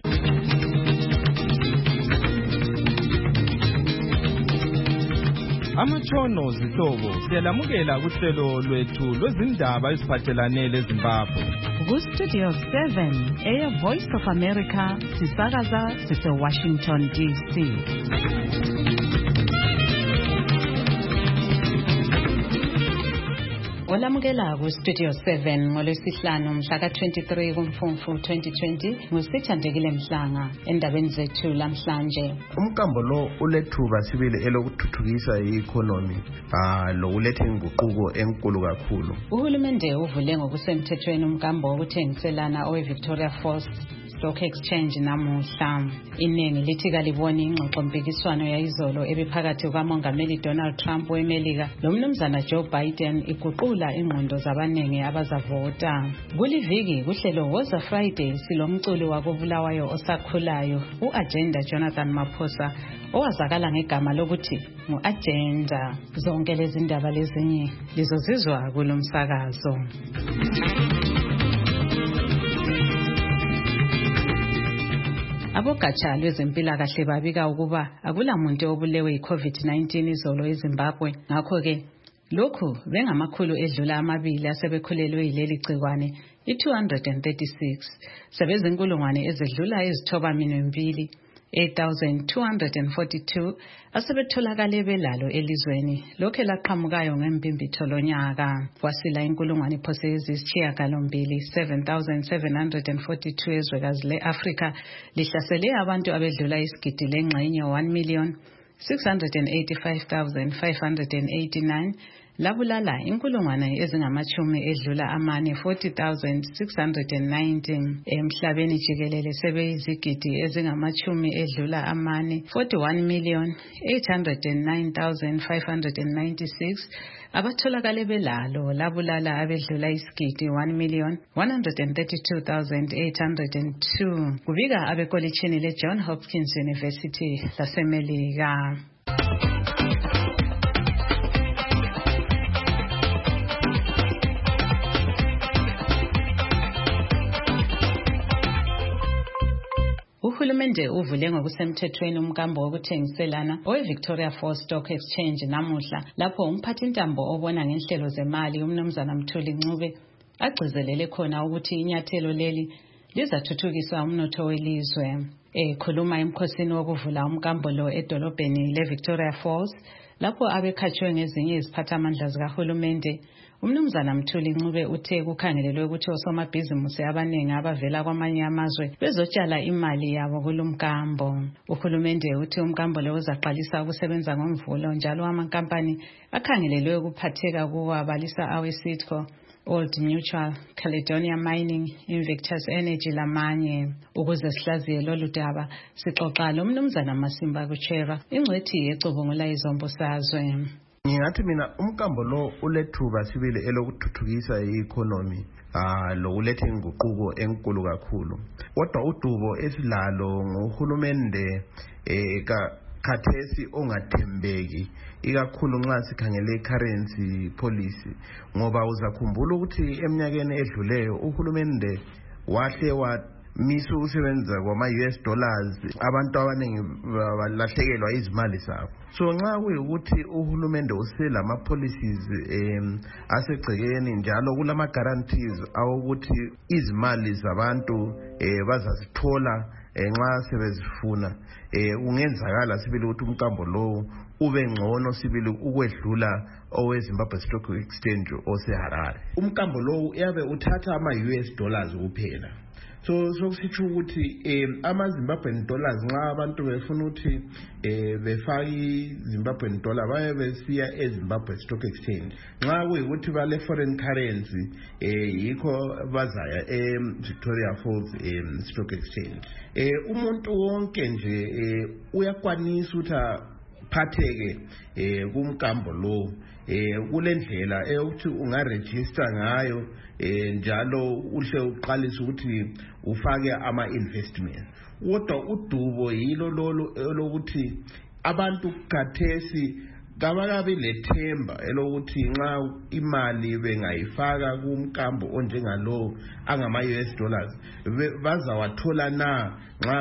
Amatshono zihlobo siyalamukela kuhlelo lwethu lwezindaba eziphathelane leZimbabwe. Ku-Studio 7 Voice of America sisakaza sise-Washington DC. Olamukela ku-Studio 7 ngolwesihlanu mhla ka-23 kuMfumfu 2020 ngusithandekile Mhlanga endabeni zethu lamhlanje. Umkambo lo ulethuba sibili elokuthuthukisa i-economy lokuletha inguquko enkulu kakhulu. Uhulumende uvule ngokusemthethweni umkambo wokuthengiselana owe-Victoria Falls Stock Exchange namuhla. Iningi lithi kaliboni ingxoxo-mpikiswano yayizolo ebiphakathi kukamongameli Donald Trump weMelika lomnumzana Joe Biden iguqula ingqondo zabaningi abazavota. Kuliviki kuhlelo Woza Friday silomculi wakobulawayo osakhulayo u-Agenda Jonathan Maphosa owazakala ngegama lokuthi ngu-Agenda. Zonke lezi ndaba lezinye lizozizwa kulomsakazo. Abogatsha lwezempilakahle babika ukuba akulamuntu obulewe yi-COVID-19 izolo eZimbabwe. Ngakho-ke lokhu bengamakhulu edlula amabili asebekhulelwe yileli gciwane i-236 sebezinkulungwane ezedlula ezithoba-2 8,242 asebetholakale belalo elizweni lokho elaqhamukayo ngembimbi lonyaka. Kwasila inkulungwane phose ezisishiyagalombili 7,742 ezwekazi le-Afrika lihlasele abantu abedlula isigidi lengxenye 1,685,589 labulala inkulungwane ezingamachumi edlula amane 40,690 emhlabeni jikelele sebeyizigidi ezingamachumi edlula amane 41,809,596 abatholakale belalo labulala abedlula isigidi 1,132,802 kubika abekolitshini le-John Hopkins University lasemelika. Uhulumende uvule ngokusemthethweni umkambo wokuthengiselana owe-Victoria Falls Stock Exchange namuhla lapho umphathintambo obona ngenhlelo zemali umnumzana Mthuli Ncube agcizelele khona ukuthi inyathelo leli lizathuthukisa umnotho welizwe. Ekhuluma emkhosini wokuvula umkambo lo edolobheni le-Victoria Falls lapho abekhatshwe ngezinye iziphathamandla zikahulumende, umnumzana Mthuli Ncube uthe kukhangelelwe ukuthi osomabhizimusi abaningi abavela kwamanye amazwe bezotshala imali yabo kulumkambo. Uhulumende uthi umkambo lo uzaqalisa ukusebenza ngoMvulo njalo amankampani akhangelelwe ukuphatheka kuwo abalisa awe-Sitco, Old Mutual, Caledonia Mining, Invictus Energy lamanye. Ukuze sihlaziye lolu daba sixoxa lomnumzana Masimba Kuchera ingcwethi ecubungula izombusazwe. Ngingathi mina umkambo lo ulethuba sibili elokuthuthukisa i-economy lokuletha inguquko enkulu kakhulu. Kodwa udubo esilalo ngohulumende khathesi ongathembeki ikakhulu nxa sikhangele currency policy, ngoba uzakhumbula ukuthi eminyakeni edluleyo uhulumende wahle misa usebenza kwama-US dollars, abantu abaningi balahlekelwa izimali zabo. So nxa kuyukuthi uhulumende uselama-policies asegcekeni njalo kulama-guarantees awokuthi izimali zabantu bazazithola nxa sebezifuna, ungenzakala sibili ukuthi umkambo lowo ube ngcono sibili ukwedlula owe-Zimbabwe Stock Exchange oseHarare. Umkambo lowo uyabe uthatha ama-US dollars kuphela so kusitsho ukuthi ama-Zimbabwean dollars nxa abantu befuna ukuthi befake i-Zimbabwean dollar baye besiya e-Zimbabwe Stock Exchange. Nxa kuyikuthi bale foreign currency yikho bazaya e-Victoria Falls Stock Exchange. Umuntu wonke nje uyakwanisa ukuthi aphatheke kumkambo lo kulendlela eyokuthi ungaregister ngayo njalo uhle uqalise ukuthi ufake ama-investment. Kodwa udubo yilo lokuthi abantu khathesi kabakabi lethemba elokuthi nxa imali bengayifaka kumkambo onjengalo angama-US dollars bazawathola na nxa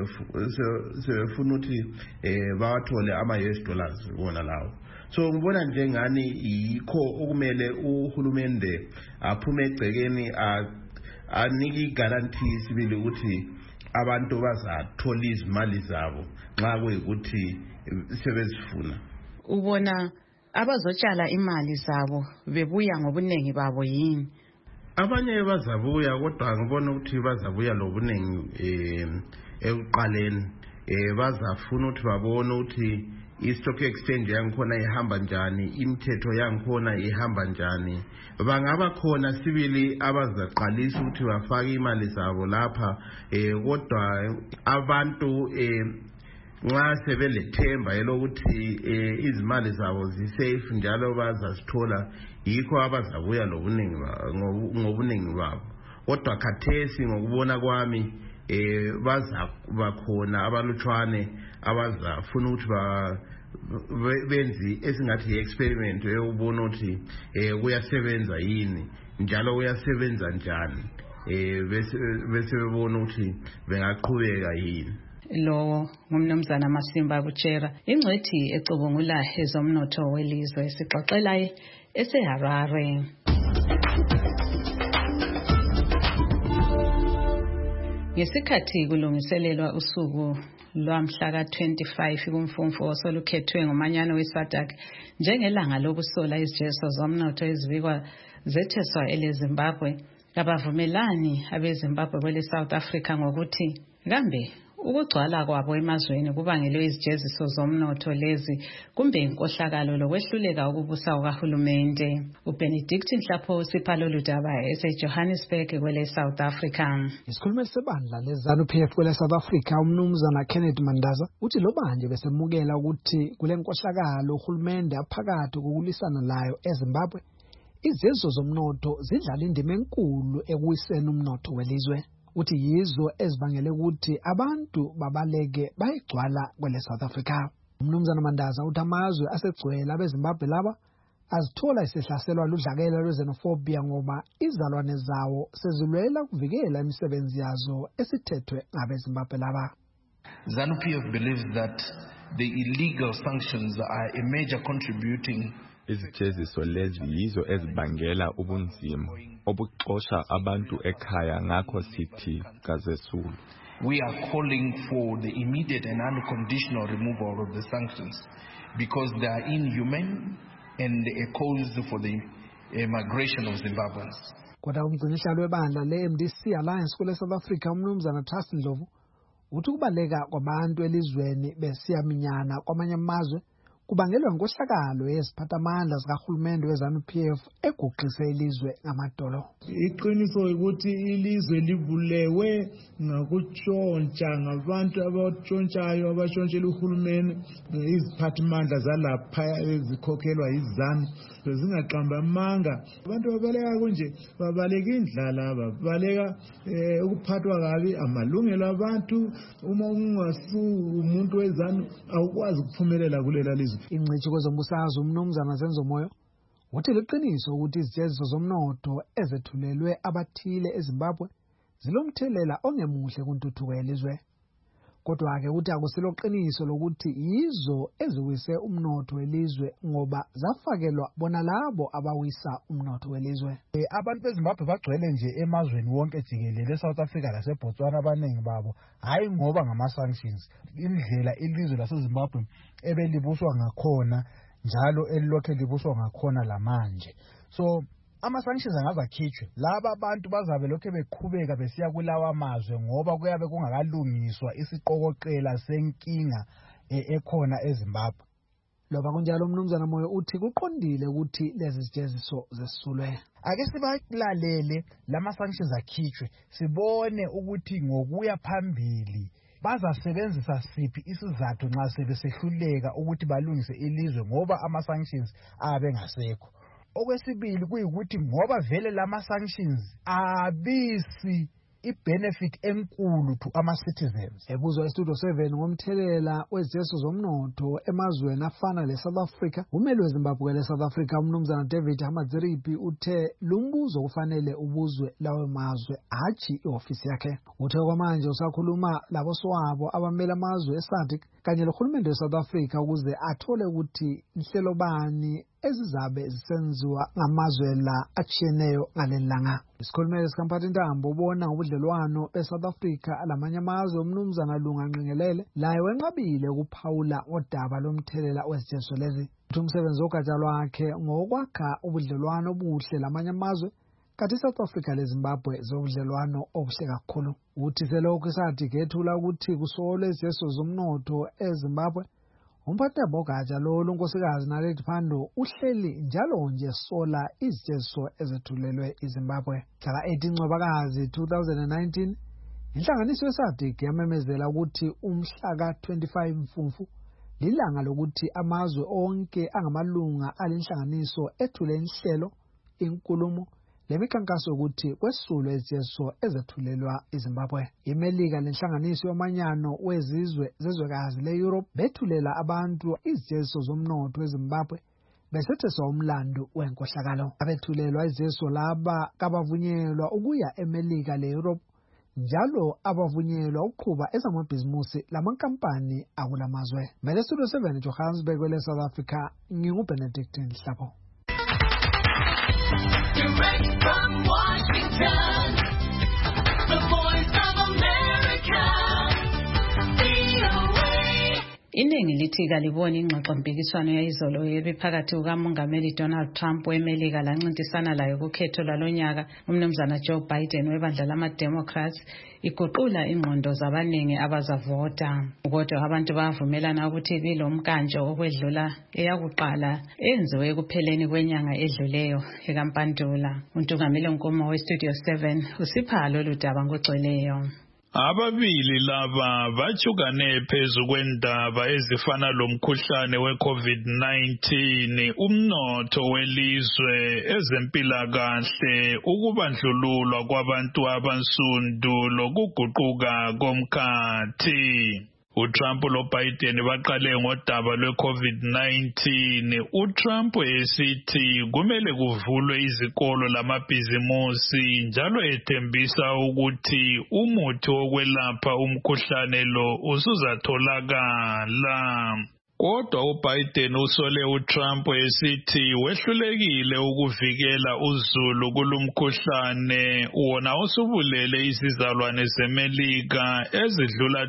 sebefuna ukuthi bawathole ama-US dollars wona lawo. So ngibona njengani yikho okumele uhulumende aphume egcekeni anike i-guarantee sibili ukuthi abantu bazathola izimali zabo nxa kuyikuthi sebezifuna. Ubona abazotshala imali zabo bebuya ngobuningi babo yini? Abanye bazabuya kodwa ngibona ukuthi bazabuya lobuningi ekuqaleni bazafuna ukuthi babone ukuthi i-stock exchange yangikhona ihamba njani, imithetho yangikhona ihamba njani. Bangaba khona sibili abazaqalisa ukuthi bafake imali zabo lapha kodwa abantu nxa sebelethemba elokuthi izimali zabo zisafe njalo bazazithola yikho abazabuya ngobuningi babo. Kodwa khathesi ngokubona kwami bazabakhona abalutshwane abazafuna ukuthi benzi esingathi i-experiment eyokubona ukuthi kuyasebenza yini njalo kuyasebenza njani bese bebona ukuthi bengaqhubeka yini. Lo ngumnumzana Masimba Butshera, ingcwethi ecubungula ezomnotho welizwe, sixoxela eseHarare. Ngesikhathi kulungiselelwa usuku lwamhla ka-25 kumfumfu osolukhethwe ngomanyano weSADC njengelanga lokusola izijezo zomnotho ezibikwa zetheswa eleZimbabwe, abavumelani abeZimbabwe kwele South Africa ngokuthi kambe ukugcwala kwabo emazweni kubangelwe izijeziso zomnotho lezi kumbe inkohlakalo lokwehluleka ukubusa ukahulumende. uBenedict Nhlapho usipha lolu daba eseJohannesburg kwele South Africa. Isikhulumeli sebandla leZANU-PF kwele South Africa umnumzana Kenneth Mandaza uthi lo banje besemukela ukuthi kule nkohlakalo uhulumende aphakathi kokulisana layo eZimbabwe izezo zomnotho zidlala indima enkulu ekuwiseni umnotho welizwe. Uthi yizo ezibangele ukuthi abantu babaleke bayigcwala kwele South Africa. Umnumzana Mandaza uthi amazwe asegcwele abeZimbabwe laba azithola isihlaselwa ludlakela lwezenophobia ngoba izalwane zawo sezilwela ukuvikela imisebenzi yazo esithethwe ngabeZimbabwe laba. ZANU-PF believes that the illegal sanctions are a major contributing izijeziso lezi yizo ezibangela ubunzima obuxosha abantu ekhaya, ngakho sithi kazesulu. We are calling for the immediate and unconditional removal of the sanctions because they are inhumane and a cause for the migration of Zimbabweans. Kodwa umgcinihlalo webandla le-MDC Alliance kule South Africa umnumzana Trust Ndlovu uthi ukubaleka kwabantu elizweni besiyaminyana kwamanye amazwe kubangelwa ngenkohlakalo yeziphathamandla zikahulumende weZANU-PF eguqise ilizwe ngamadolo. Iqiniso ukuthi ilizwe libulewe ngakutshontsha ngabantu abatshontshayo abashontshela uhulumende iziphathamandla zalapha ezikhokhelwa yiZANU zingaqamba amanga. Abantu babaleka kunje, babaleka indlala, babaleka ukuphathwa kabi amalungelo abantu. Uma ungasu umuntu weZANU awukwazi ukuphumelela kulela lizwe. Ingcitshi kwezombusazwe umnumzana Zenzo Moyo uthi liqiniso ukuthi izijeziso zomnotho ezethulelwe abathile eZimbabwe zilomthelela ongemuhle kuntuthuko yelizwe. Kodwa-ke uthi akusilo qiniso lokuthi yizo eziwise umnotho welizwe ngoba zafakelwa bona labo abawisa umnotho welizwe. Abantu beZimbabwe bagcwele nje emazweni wonke jikelele eSouth Africa laseBotswana abaningi babo, hayi ngoba ngama-sanctions. Indlela ilizwe laseZimbabwe ebelibuswa ngakhona njalo elilokhe libuswa ngakhona lamanje. So ama-sanctions angazakhitshwe laba abantu bazabe lokhu beqhubeka besiya kulawa amazwe ngoba kuyabe kungakalungiswa isiqokoqela senkinga ekhona eZimbabwe. Loba kunjalo umnumzana Moyo uthi kuqondile ukuthi lezi zijeziso zesulwe. Ake sibalalele lama-sanctions akhitshwe sibone ukuthi ngokuya phambili bazasebenzisa siphi isizathu nxa sebesehluleka ukuthi balungise ilizwe ngoba ama-sanctions abengasekho. Okwesibili kuyikuthi ngoba vele lama-sanctions abisi i-benefit enkulu to ama-citizens. Ebuzwa estudio 7 ngomthelela wezijeziso zomnotho emazweni afana le-South Africa, umeli weZimbabwe le-South Africa umnumzana David Hamadziripi uthe lumbuzo kufanele ubuzwe lawo mazwe hatshi ihofisi yakhe. Uthe kwamanje usakhuluma laboswabo abamela amazwe eSADC kanye lohulumende weSouth Africa ukuze athole ukuthi inhlelo bani ezizabe zisenziwa ngamazwe la atshiyeneyo ngalelanga. Isikhulumeli sikamphathintambo ubona ngobudlelwano beSouth Africa lamanye amazwe umnumzana Lunga Nqengelele laye wenqabile ukuphawula odaba lomthelela wezijeziso lezi. Uthi umsebenzi wogatsha lwakhe ngokwakha ubudlelwano obuhle lamanye amazwe kanti iSouth Africa leZimbabwe zobudlelwano obuhle kakhulu. Uthi selokhu iSADC ethula ukuthi kusolwe izijeziso zomnotho eZimbabwe, umphathintambo wogatsha lo unkosikazi Naledi Pandor uhleli njalo nje sola izijeziso ezethulelwe iZimbabwe. Mhla ka-18 Ncwabakazi 2019 inhlanganiso yeSADC yamemezela ukuthi umhla ka-25 Mfumfu lilanga lokuthi amazwe onke angamalunga alenhlanganiso ethule inhlelo, inkulumo lemikhankaso ukuthi kwesulwe izijeziso ezethulelwa iZimbabwe. IMelika lenhlanganiso yomanyano wezizwe zezwekazi le-Europe bethulela abantu izijeziso zomnotho eZimbabwe besetheswa umlando wenkohlakalo. Abethulelwa izijeziso laba kabavunyelwa ukuya eMelika le-Europe njalo abavunyelwa ukuqhuba ezamabhizimusi lamankampani akulamazwe. Mele Studio 7 Johannesburg le-South Africa, nginguBenedict Nhlapho. Direct from Washington, the voice of America, VOA. Iningi lithi kaliboni ingxoxo-mpikiswano yayizolo ebiphakathi kukamongameli Donald Trump weMelika lancintisana layo kukhetho lwalonyaka umnumzana Joe Biden webandla lama-Democrats iguqula ingqondo zabaningi abazavota. Kodwa abantu bavumelana ukuthi bilomkanjo okwedlula eyakuqala enziwe ekupheleni kwenyanga edluleyo ekaMpandula. Untungameli Nkomo weStudio 7 usipha lolu daba ngogcweleyo. Ababili laba bachukane phezu kwendaba ezifana lomkhuhlane we-COVID-19, umnotho welizwe, ezempilakahle, ukubandlululwa kwabantu abansundu lokuguquka komkhathi. uTrump loBiden baqale ngodaba lwe-COVID-19. uTrump esithi kumele kuvulwe izikolo lamabhizimusi njalo ethembisa ukuthi umuthi wokwelapha umkhuhlane lo usuzatholakala. Kodwa uBiden usole uTrump esithi wehlulekile ukuvikela uzulu kulumkhuhlane wona osubulele izizalwane zeMelika ezidlula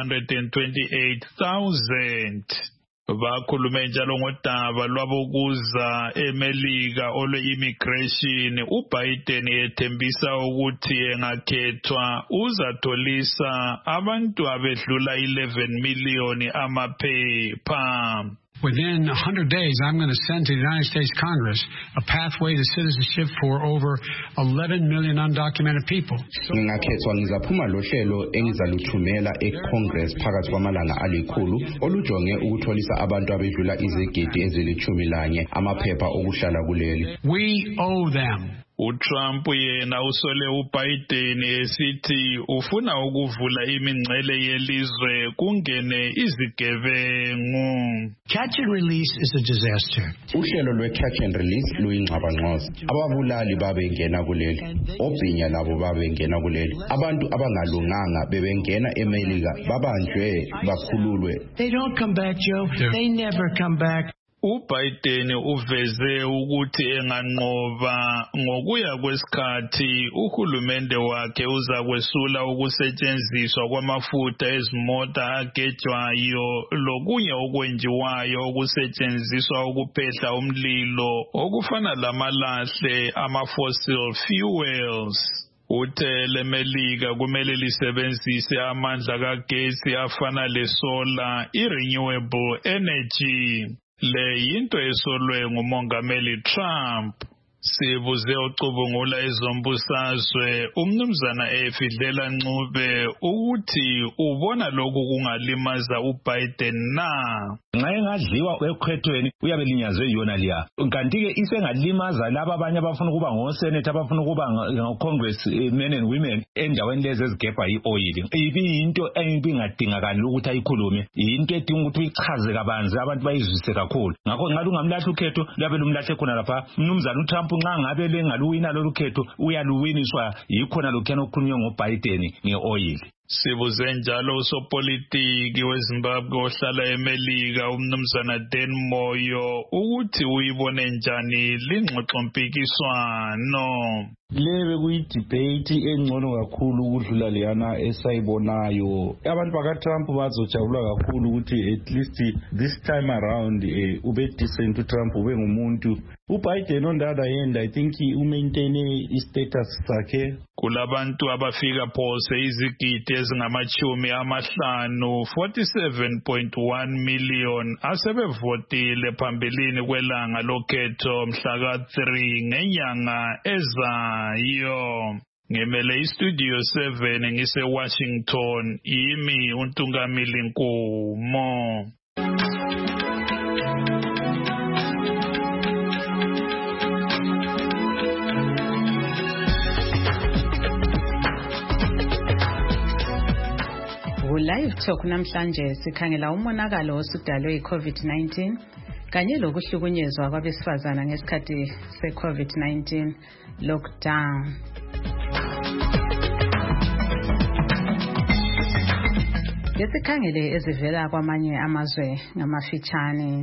228,000. Bakhulume njalo ngodaba lwabokuza eMelika olwe-immigration. uBiden ethembisa ukuthi engakhethwa uzatholisa abantu abedlula 11 miliyoni amaphepha. Within 100 days, I'm going to send to the United States Congress a pathway to citizenship for over 11 million undocumented people. Ngingakhethwa ngizaphuma lohlelo engizaluthumela eCongress phakathi kwamalanga alikhulu olujonge ukutholisa abantu abedlula izigidi ezili-11 amaphepha okuhlala kuleli. We owe them. uTrump yena usole uBiden esithi ufuna ukuvula imingcele yelizwe kungene izigebengu. Catch and release is a disaster. Uhlelo lwe-catch and release luyingxabangxoza. Ababulali babengena kuleli, obhinya labo babengena kuleli. Abantu abangalunganga bebengena eMelika babanjwe bakhululwe. They don't come back, Joe. They never come back. uBiden uveze ukuthi enganqoba ngokuya kwesikhathi uhulumende wakhe uza kwesula ukusetshenziswa kwamafutha ezimota agejwayo lokunye okwenziwayo okusetshenziswa ukuphehla umlilo okufana lamalahle ama-fossil fuels. Uthe lemelika kumele lisebenzise amandla kagesi afana lesola, i-renewable energy. Le yinto esolwe ngumongameli Trump. Sibuze ucubungula ezombusazwe umnumzana Efidlela Ncube ukuthi ubona lokhu kungalimaza uBiden na. Nxa engadliwa ekhethweni uyabe linyazwe yona liya. Kanti ke isengalimaza laba abanye abafuna ukuba ngosenate abafuna ukuba ngocongress men and women endaweni lezi ezigebha ioil. Ibiyinto ebingadingakali ukuthi ayikhulume. Into edinga ukuthi uyichaze kabanzi abantu bayizwise kakhulu. Ngakho nxa lungamlahla ukhetho labe lumlahle khona lapha umnumzana uTrump nxa ngabe lengaluwina lolu khetho uyaluwiniswa yikhona lokhuyana okukhulunywe ngoBiden ngeoil. Sibuze njalo usopolitiki weZimbabwe ohlala eMelika umnumzana Dan Moyo ukuthi uyibone njani lingxoxompikiswano. Lebe kuyidebate engcono kakhulu ukudlula leyana esayibonayo. Abantu bakaTrump bazojabula kakhulu ukuthi at least this time around ube decent uTrump ube ngumuntu. uBiden on the other hand I think umaintain istatus sakhe. Kulabantu abafika phose izigidi ezingama-50 47.1 million asebevotile phambilini kwelanga lokhetho mhla ka-3 ngenyanga ezayo. Ngemele istudio 7 ngise-Washington, yimi uNtungamili Nkumo. Live Talk namhlanje sikhangela umonakalo osudalwe i-COVID-19 kanye lokuhlukunyezwa kwabesifazana ngesikhathi se-COVID-19 lockdown. Ngesikhangele ezivela kwamanye amazwe ngamafitshane.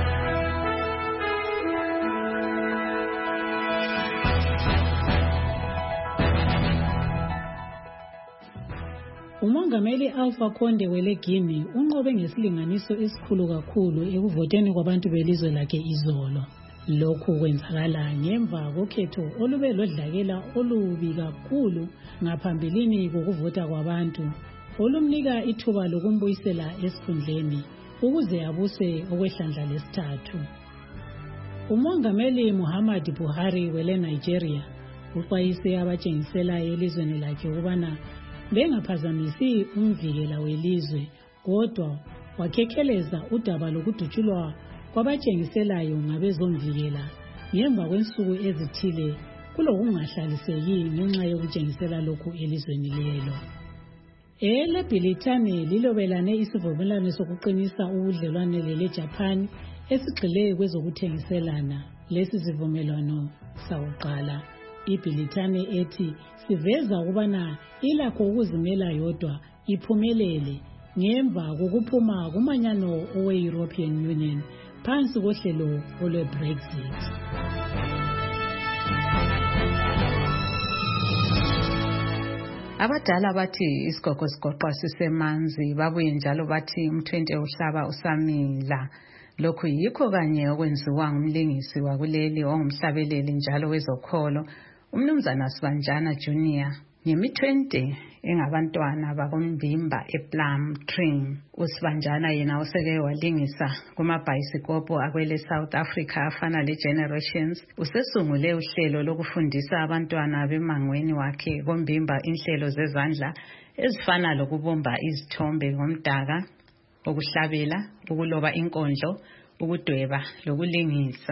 Umongameli Alpha Conde weLeGuinea unqobe ngesilinganiso esikhulu kakhulu ekuvoteni kwabantu belizwe lakhe izolo. Lokhu kwenzakala ngemva kokhetho olube lodlakela olubi kakhulu ngaphambilini kokuvota kwabantu olumnika ithuba lokumbuyisela esikhundleni ukuze abuse okwehlandla lesithathu. Umongameli Muhammadu Buhari weleNigeria uxwayise abatshengiselayo elizweni lakhe ukubana bengaphazamisi umvikela welizwe kodwa wakhekheleza udaba lokudutshulwa kwabatshengiselayo ngabezomvikela ngemva kwensuku ezithile kulokungahlaliseki ngenxa yokutshengisela lokhu elizweni lelo. EleBrithani lilobelane isivumelwano sokuqinisa ubudlelwane leJapan esigxile kwezokuthengiselana. Lesi sivumelwano sakuqala iBrithani ethi siveza ukubana ilakho ukuzimela yodwa iphumelele ngemva kokuphuma kumanyano owe-European Union phansi kohlelo olwe-Brexit. Abadala bathi isigogo sigoqwa sisemanzi, babuye njalo bathi umthwente uhlaba usamila. Lokhu yikho kanye okwenziwa ngumlingisi wakuleli ongumhlabeleli njalo wezokholo umnumzana Sibanjana Junior ngemi-20 engabantwana bakoMbimba ePlumtree. uSibanjana yena oseke walingisa kumabhayisikobho akwele South Africa afana leGenerations usesungule uhlelo lokufundisa abantwana bemangweni wakhe koMbimba inhlelo zezandla ezifana lokubumba izithombe ngomdaka, ukuhlabela, ukuloba inkondlo, ukudweba lokulingisa.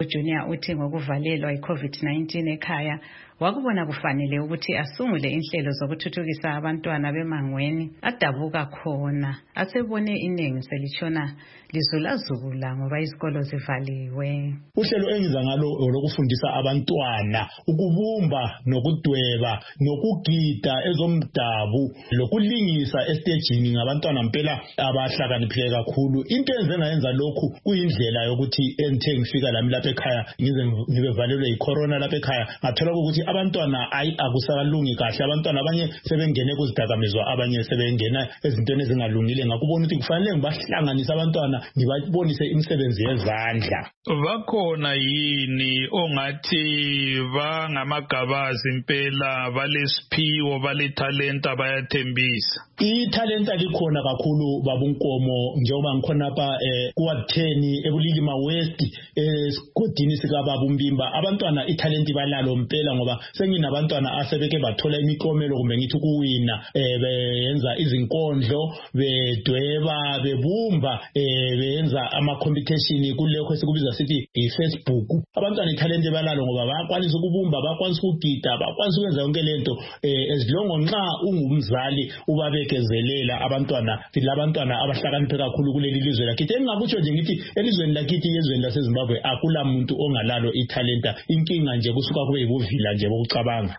uJunior uthi ngokuvalelwa iCovid-19 ekhaya wakubona kufanele ukuthi asungule inhlelo zokuthuthukisa abantwana bemangweni adabuka khona asebone iningi selishona lizulazula ngoba izikolo zivaliwe. Uhlelo engiza ngalo lokufundisa abantwana ukubumba nokudweba nokugida ezomdabu lokulingisa estagini ngabantwana mpela abahlakaniphe kakhulu. Into enzengayenza lokhu kuyindlela yokuthi enthe ngifika lami lapha ekhaya ngize ngibevalelwe icorona lapha ekhaya ngathola ukuthi abantwana akusakalungi kahle. Abantwana abanye sebengene kuzidakamizwa, abanye sebengena ezintweni ezingalungile. Ngakubona ukuthi kufanele ngibahlanganise abantwana ngibabonise imisebenzi yezandla. Bakhona yini ongathi bangamagabazi impela balesiphiwo balethalenta bayathembisa? Ithalenta likhona kakhulu babunkomo njengoba ngikhona lapha kuwatheni ebulilima West esigodini sika baba umbimba. Abantwana ithalenti balalo mpela ngoba senginabantwana asebeke bathola imiklomelo kumbe ngithi kuwina beyenza izinkondlo bedweba bebumba beyenza ama competition kulekho esikubiza sithi iFacebook. Abantwana ithalente balalo ngoba bayakwanisa ukubumba, bayakwanisa ukugida, bayakwanisa ukwenza yonke lento esilongo nxa ungumzali ubabekezelela abantwana. Labantwana abahlakaniphe kakhulu kuleli lizwe lakithi. Engakutsho nje ngithi elizweni lakithi ezweni laseZimbabwe akula muntu ongalalo ithalenta. Inkinga nje kusuka kube yibuvila nje bokucabanga.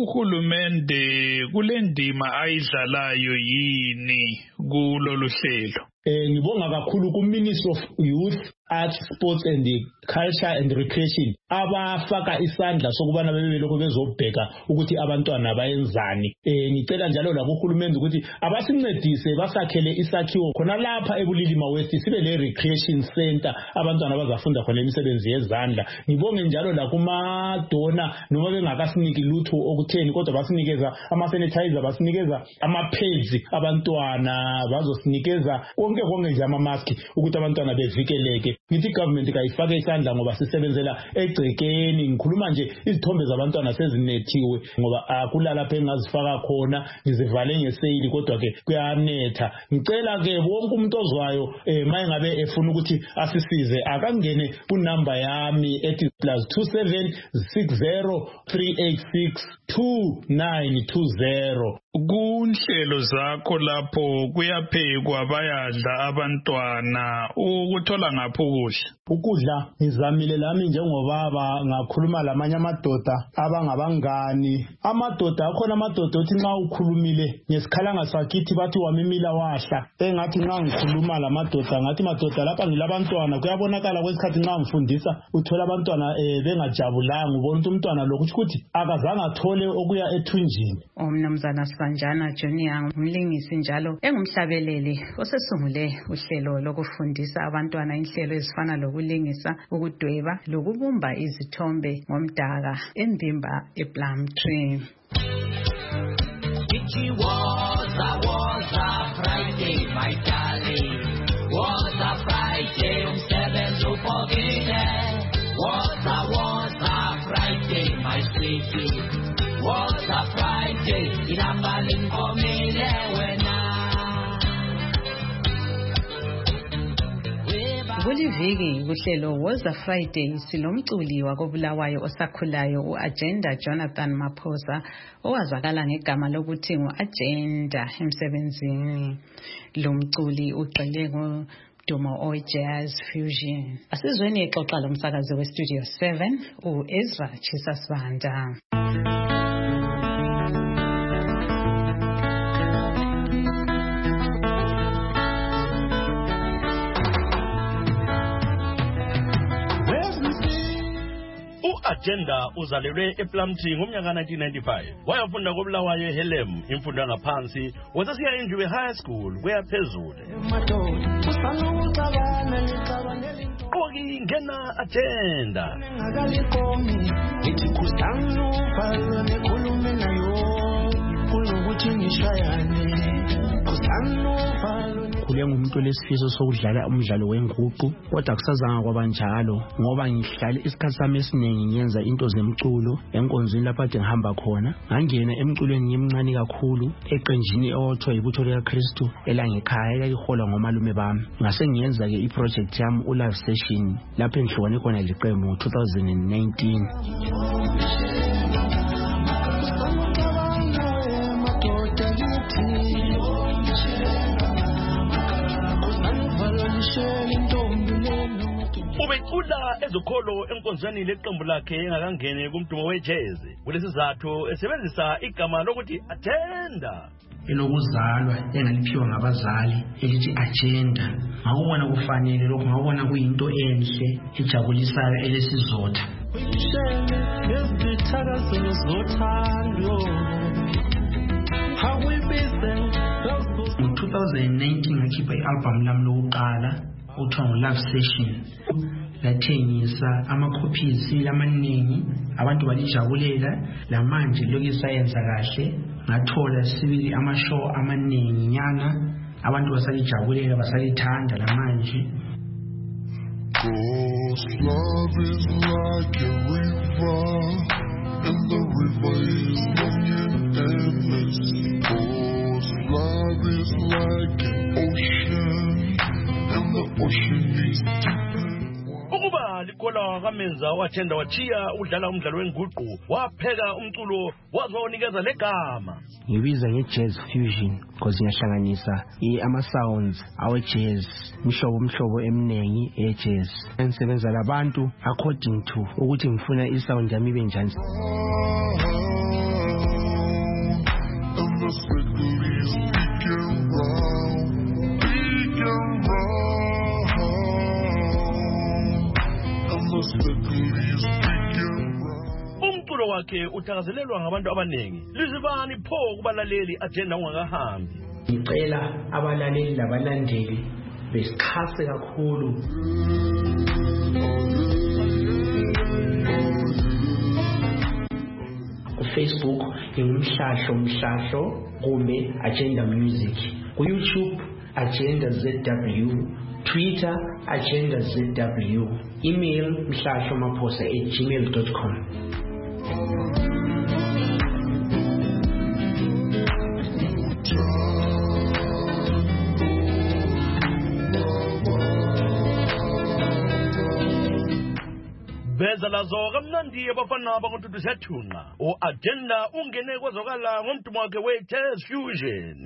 Uhulumende kulendima ayidlalayo yini kulolu hlelo? Ngibonga kakhulu ku Ministry of Youth, Arts, Sports and Culture and Recreation abafaka isandla sokubana bebe lokho bezobheka ukuthi abantwana bayenzani. Ngicela njalo la kuhulumende ukuthi abasincedise basakhele isakhiwo khona lapha ebulilima West sibe le recreation center abantwana bazafunda khona imisebenzi yezandla. Ngibonge njalo la kuma dona noma bengakasiniki lutho okutheni kodwa basinikeza ama sanitizer, basinikeza ama pads abantwana, bazosinikeza konke nje ama mask ukuthi abantwana bevikeleke. Ngithi government kayifake isandla ngoba sisebenzela egcekeni. Ngikhuluma nje izithombe zabantwana sezinethiwe ngoba akulala lapha engazifaka khona ngizivale ngeseyili kodwa ke kuyanetha. Ngicela ke wonke umuntu ozwayo maye ngabe efuna ukuthi asisize akangene ku number yami ethi +27 60 386 2920. Kunhlelo zakho lapho kuyaphekwa bayadla abantwana ukuthola ngapho ukudla ngizamile lami njengobaba ngakhuluma lamanye amadoda abangabangani. Amadoda akhona amadoda othi nxa ukhulumile ngesikhalanga sakithi bathi wamimila wahla. Engathi nxa ngikhuluma lamadoda ngathi madoda lapha ngilabantwana kuyabonakala kwesikhathi nxa ngifundisa uthola abantwana bengajabulanga. Ubona ukuthi umntwana lokhu ukuthi akazange athole okuya ethunjini. Umnumzana Sibanjana Junior umlingisi njalo engumhlabeleli osesungule uhlelo lokufundisa abantwana inhlelo ezifana lokulingisa, ukudweba lokubumba izithombe ngomdaka eMbimba ePlumtree. Was a Friday, my darling. Was a Friday, umsebenzi upokile. Was a Friday, my sweetie. Was a Friday, ilamba linkomile wena. Kuliviki kuhlelo Was a Friday silomculi wakobulawayo osakhulayo uAgenda Jonathan Maphosa owazakala ngegama lokuthi nguAgenda emsebenzini. Lo mculi ugxile ngodumo jazz fusion. Asizweni ixoxa lomsakazi weStudio 7 uEzra Chisasibanda. Agenda uzalelwe ePlumtree ngomnyaka 1995 wayafunda kobulawayo eHelem imfundo ngaphansi wasesiya eNdlube High School kuyaphezulu. Oki ngena Agenda ngumuntu lesifiso sokudlala umdlalo wenguqu, kodwa kusazanga kwaba njalo ngoba ngihlale isikhathi sami esiningi ngiyenza into zemculo enkonzweni lapho ade ngihamba khona. Ngangena emculweni ngimncane kakhulu eqenjini okuthiwa ibutho likaKristu elangekhaya elaliholwa ngomalume bami. Ngase ngiyenza ke iproject yami uLive Session lapho engihlukane khona liqembu 2019. Ubecula ezokholo enkonzweni leqembu lakhe engakangene kumdumo wejazz. Kulesizathu esebenzisa igama lokuthi agenda. Elokuzalwa engaliphiwa ngabazali elithi agenda. Ngakubona kufanele lokho, ngakubona kuyinto enhle ejabulisayo elesizotha. Ngo-2019 ngakhipha i-album lami lokuqala okuthiwa nguLive Session. Lathengisa ama-copies lamaningi, abantu balijabulela. Lamanje lokhu sayenza kahle, ngathola sibili ama-show amaningi nyana, abantu basalijabulela, basalithanda lamanje. Cause love is like a river, and the river is long and endless. Cause love is like an ocean, and the ocean is deep. Ukuba likhola kamenza wathenda wachiya udlala umdlalo wenguqu, wapheka umculo wazonikeza legama. Ngibiza nge-jazz fusion because ngiyahlanganisa ama-sounds awe-jazz, umhlobo eminingi e-jazz. Ngisebenza labantu according to ukuthi ngifuna i-sound yami ibe njani. Umculo wakhe uthakazelelwa ngabantu abaningi. Lizibani pho kubalaleli agenda ungakahambi. Ngicela abalaleli labalandeli besikhase kakhulu. Facebook ngimhlahlo kumbe Agenda Music. Ku YouTube Agenda ZW, Twitter Agenda ZW, email mhlahlomaposa@gmail.com. Beza lazo kamnandi abafana bakontutu sethunqa. Agenda ungene kwezokala ngomdumo wakhe we-jazz fusion.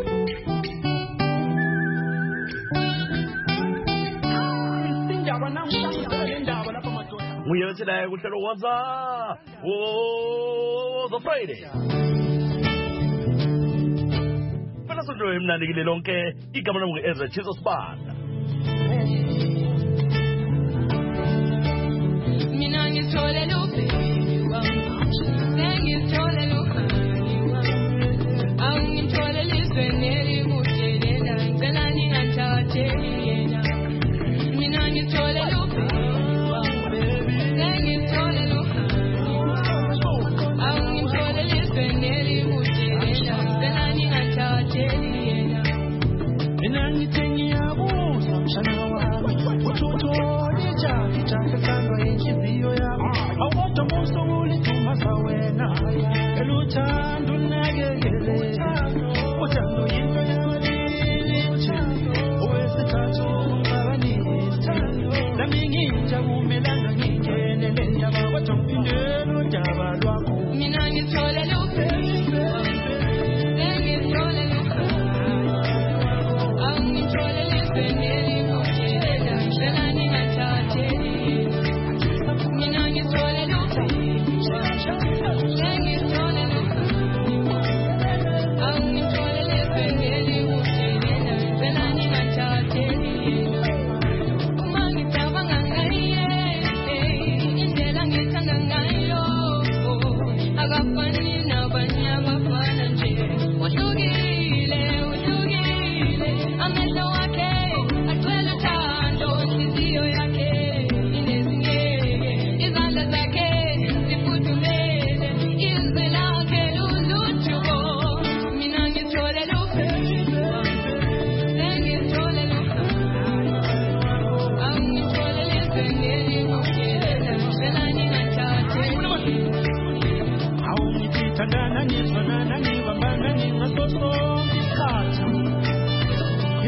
Nguyeveselayo kuhlelo was Friday. Phela sonto emnandikile lonke igama lami ngu-Ezra Chizo Sibanda. Mina ngithole luphi ngithole luphi angithole lizweneli kudelela ngicela ningathatheli yena. Mina ngithole luphi ngithole luphi angithole lizweneli kudelela ngicela ningathatheli yena. Mina ngithengi yabuza mshana wami uthole njani thandwa inhliziyo yami awodwa muso ulithumasa wena eluthando unakekele uthando yinto yababili owesithathu ungabanisa nami ngijabumelanga ngingene lendaba kodwa ngipindele udaba lwakho. Mina ngithole luphi ngithole luphi angithole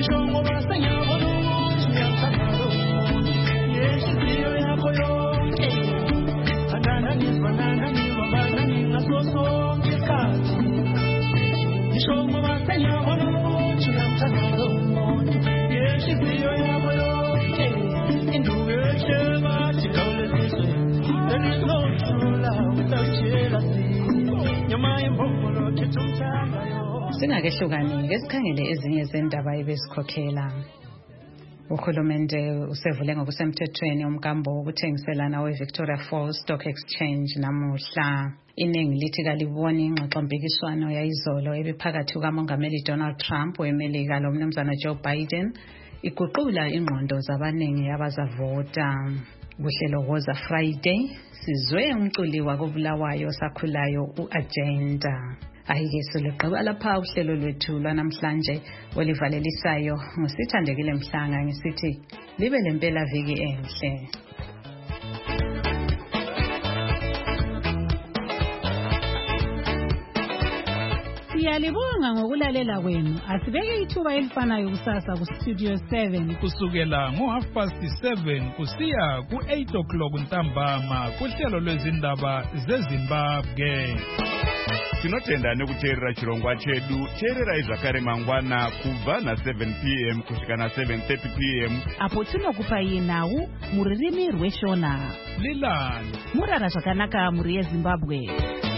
Singakehlukani-ke sikhangele ezinye zendaba ebesikhokhela. Uhulumende usevule ngokusemthethweni umkambo wokuthengiselana we-Victoria Falls Stock Exchange namuhla. Iningi lithi kaliboni ingxoxompikiswano yayizolo ebiphakathi kukamongameli Donald Trump weMelika lo mnumzana Joe Biden iguqula ingqondo zabaningi abazavota. Kuhlelo Woza Friday sizwe umculi wakobulawayo sakhulayo uAgenda. Ayike sileqaba lapha uhlelo lwethu lwanamhlanje olivalelisayo ngosithandekile Mhlanga ngisithi libe lempela viki enhle. Siyalibonga ngokulalela kwenu. Asibeke ithuba elifanayo kusasa ku Studio 7 kusukela ngo7:30 kusiya ku8:00 ntambama kuhlelo lwezindaba zeZimbabwe. Tinotenda nekuteerera chirongwa chedu. Teererai zvakare mangwana kubva na7 p.m. kusvika na7:30 p.m. apo tinokupai nhau mururimi rweshona. Lilani murara zvakanaka muri yeZimbabwe.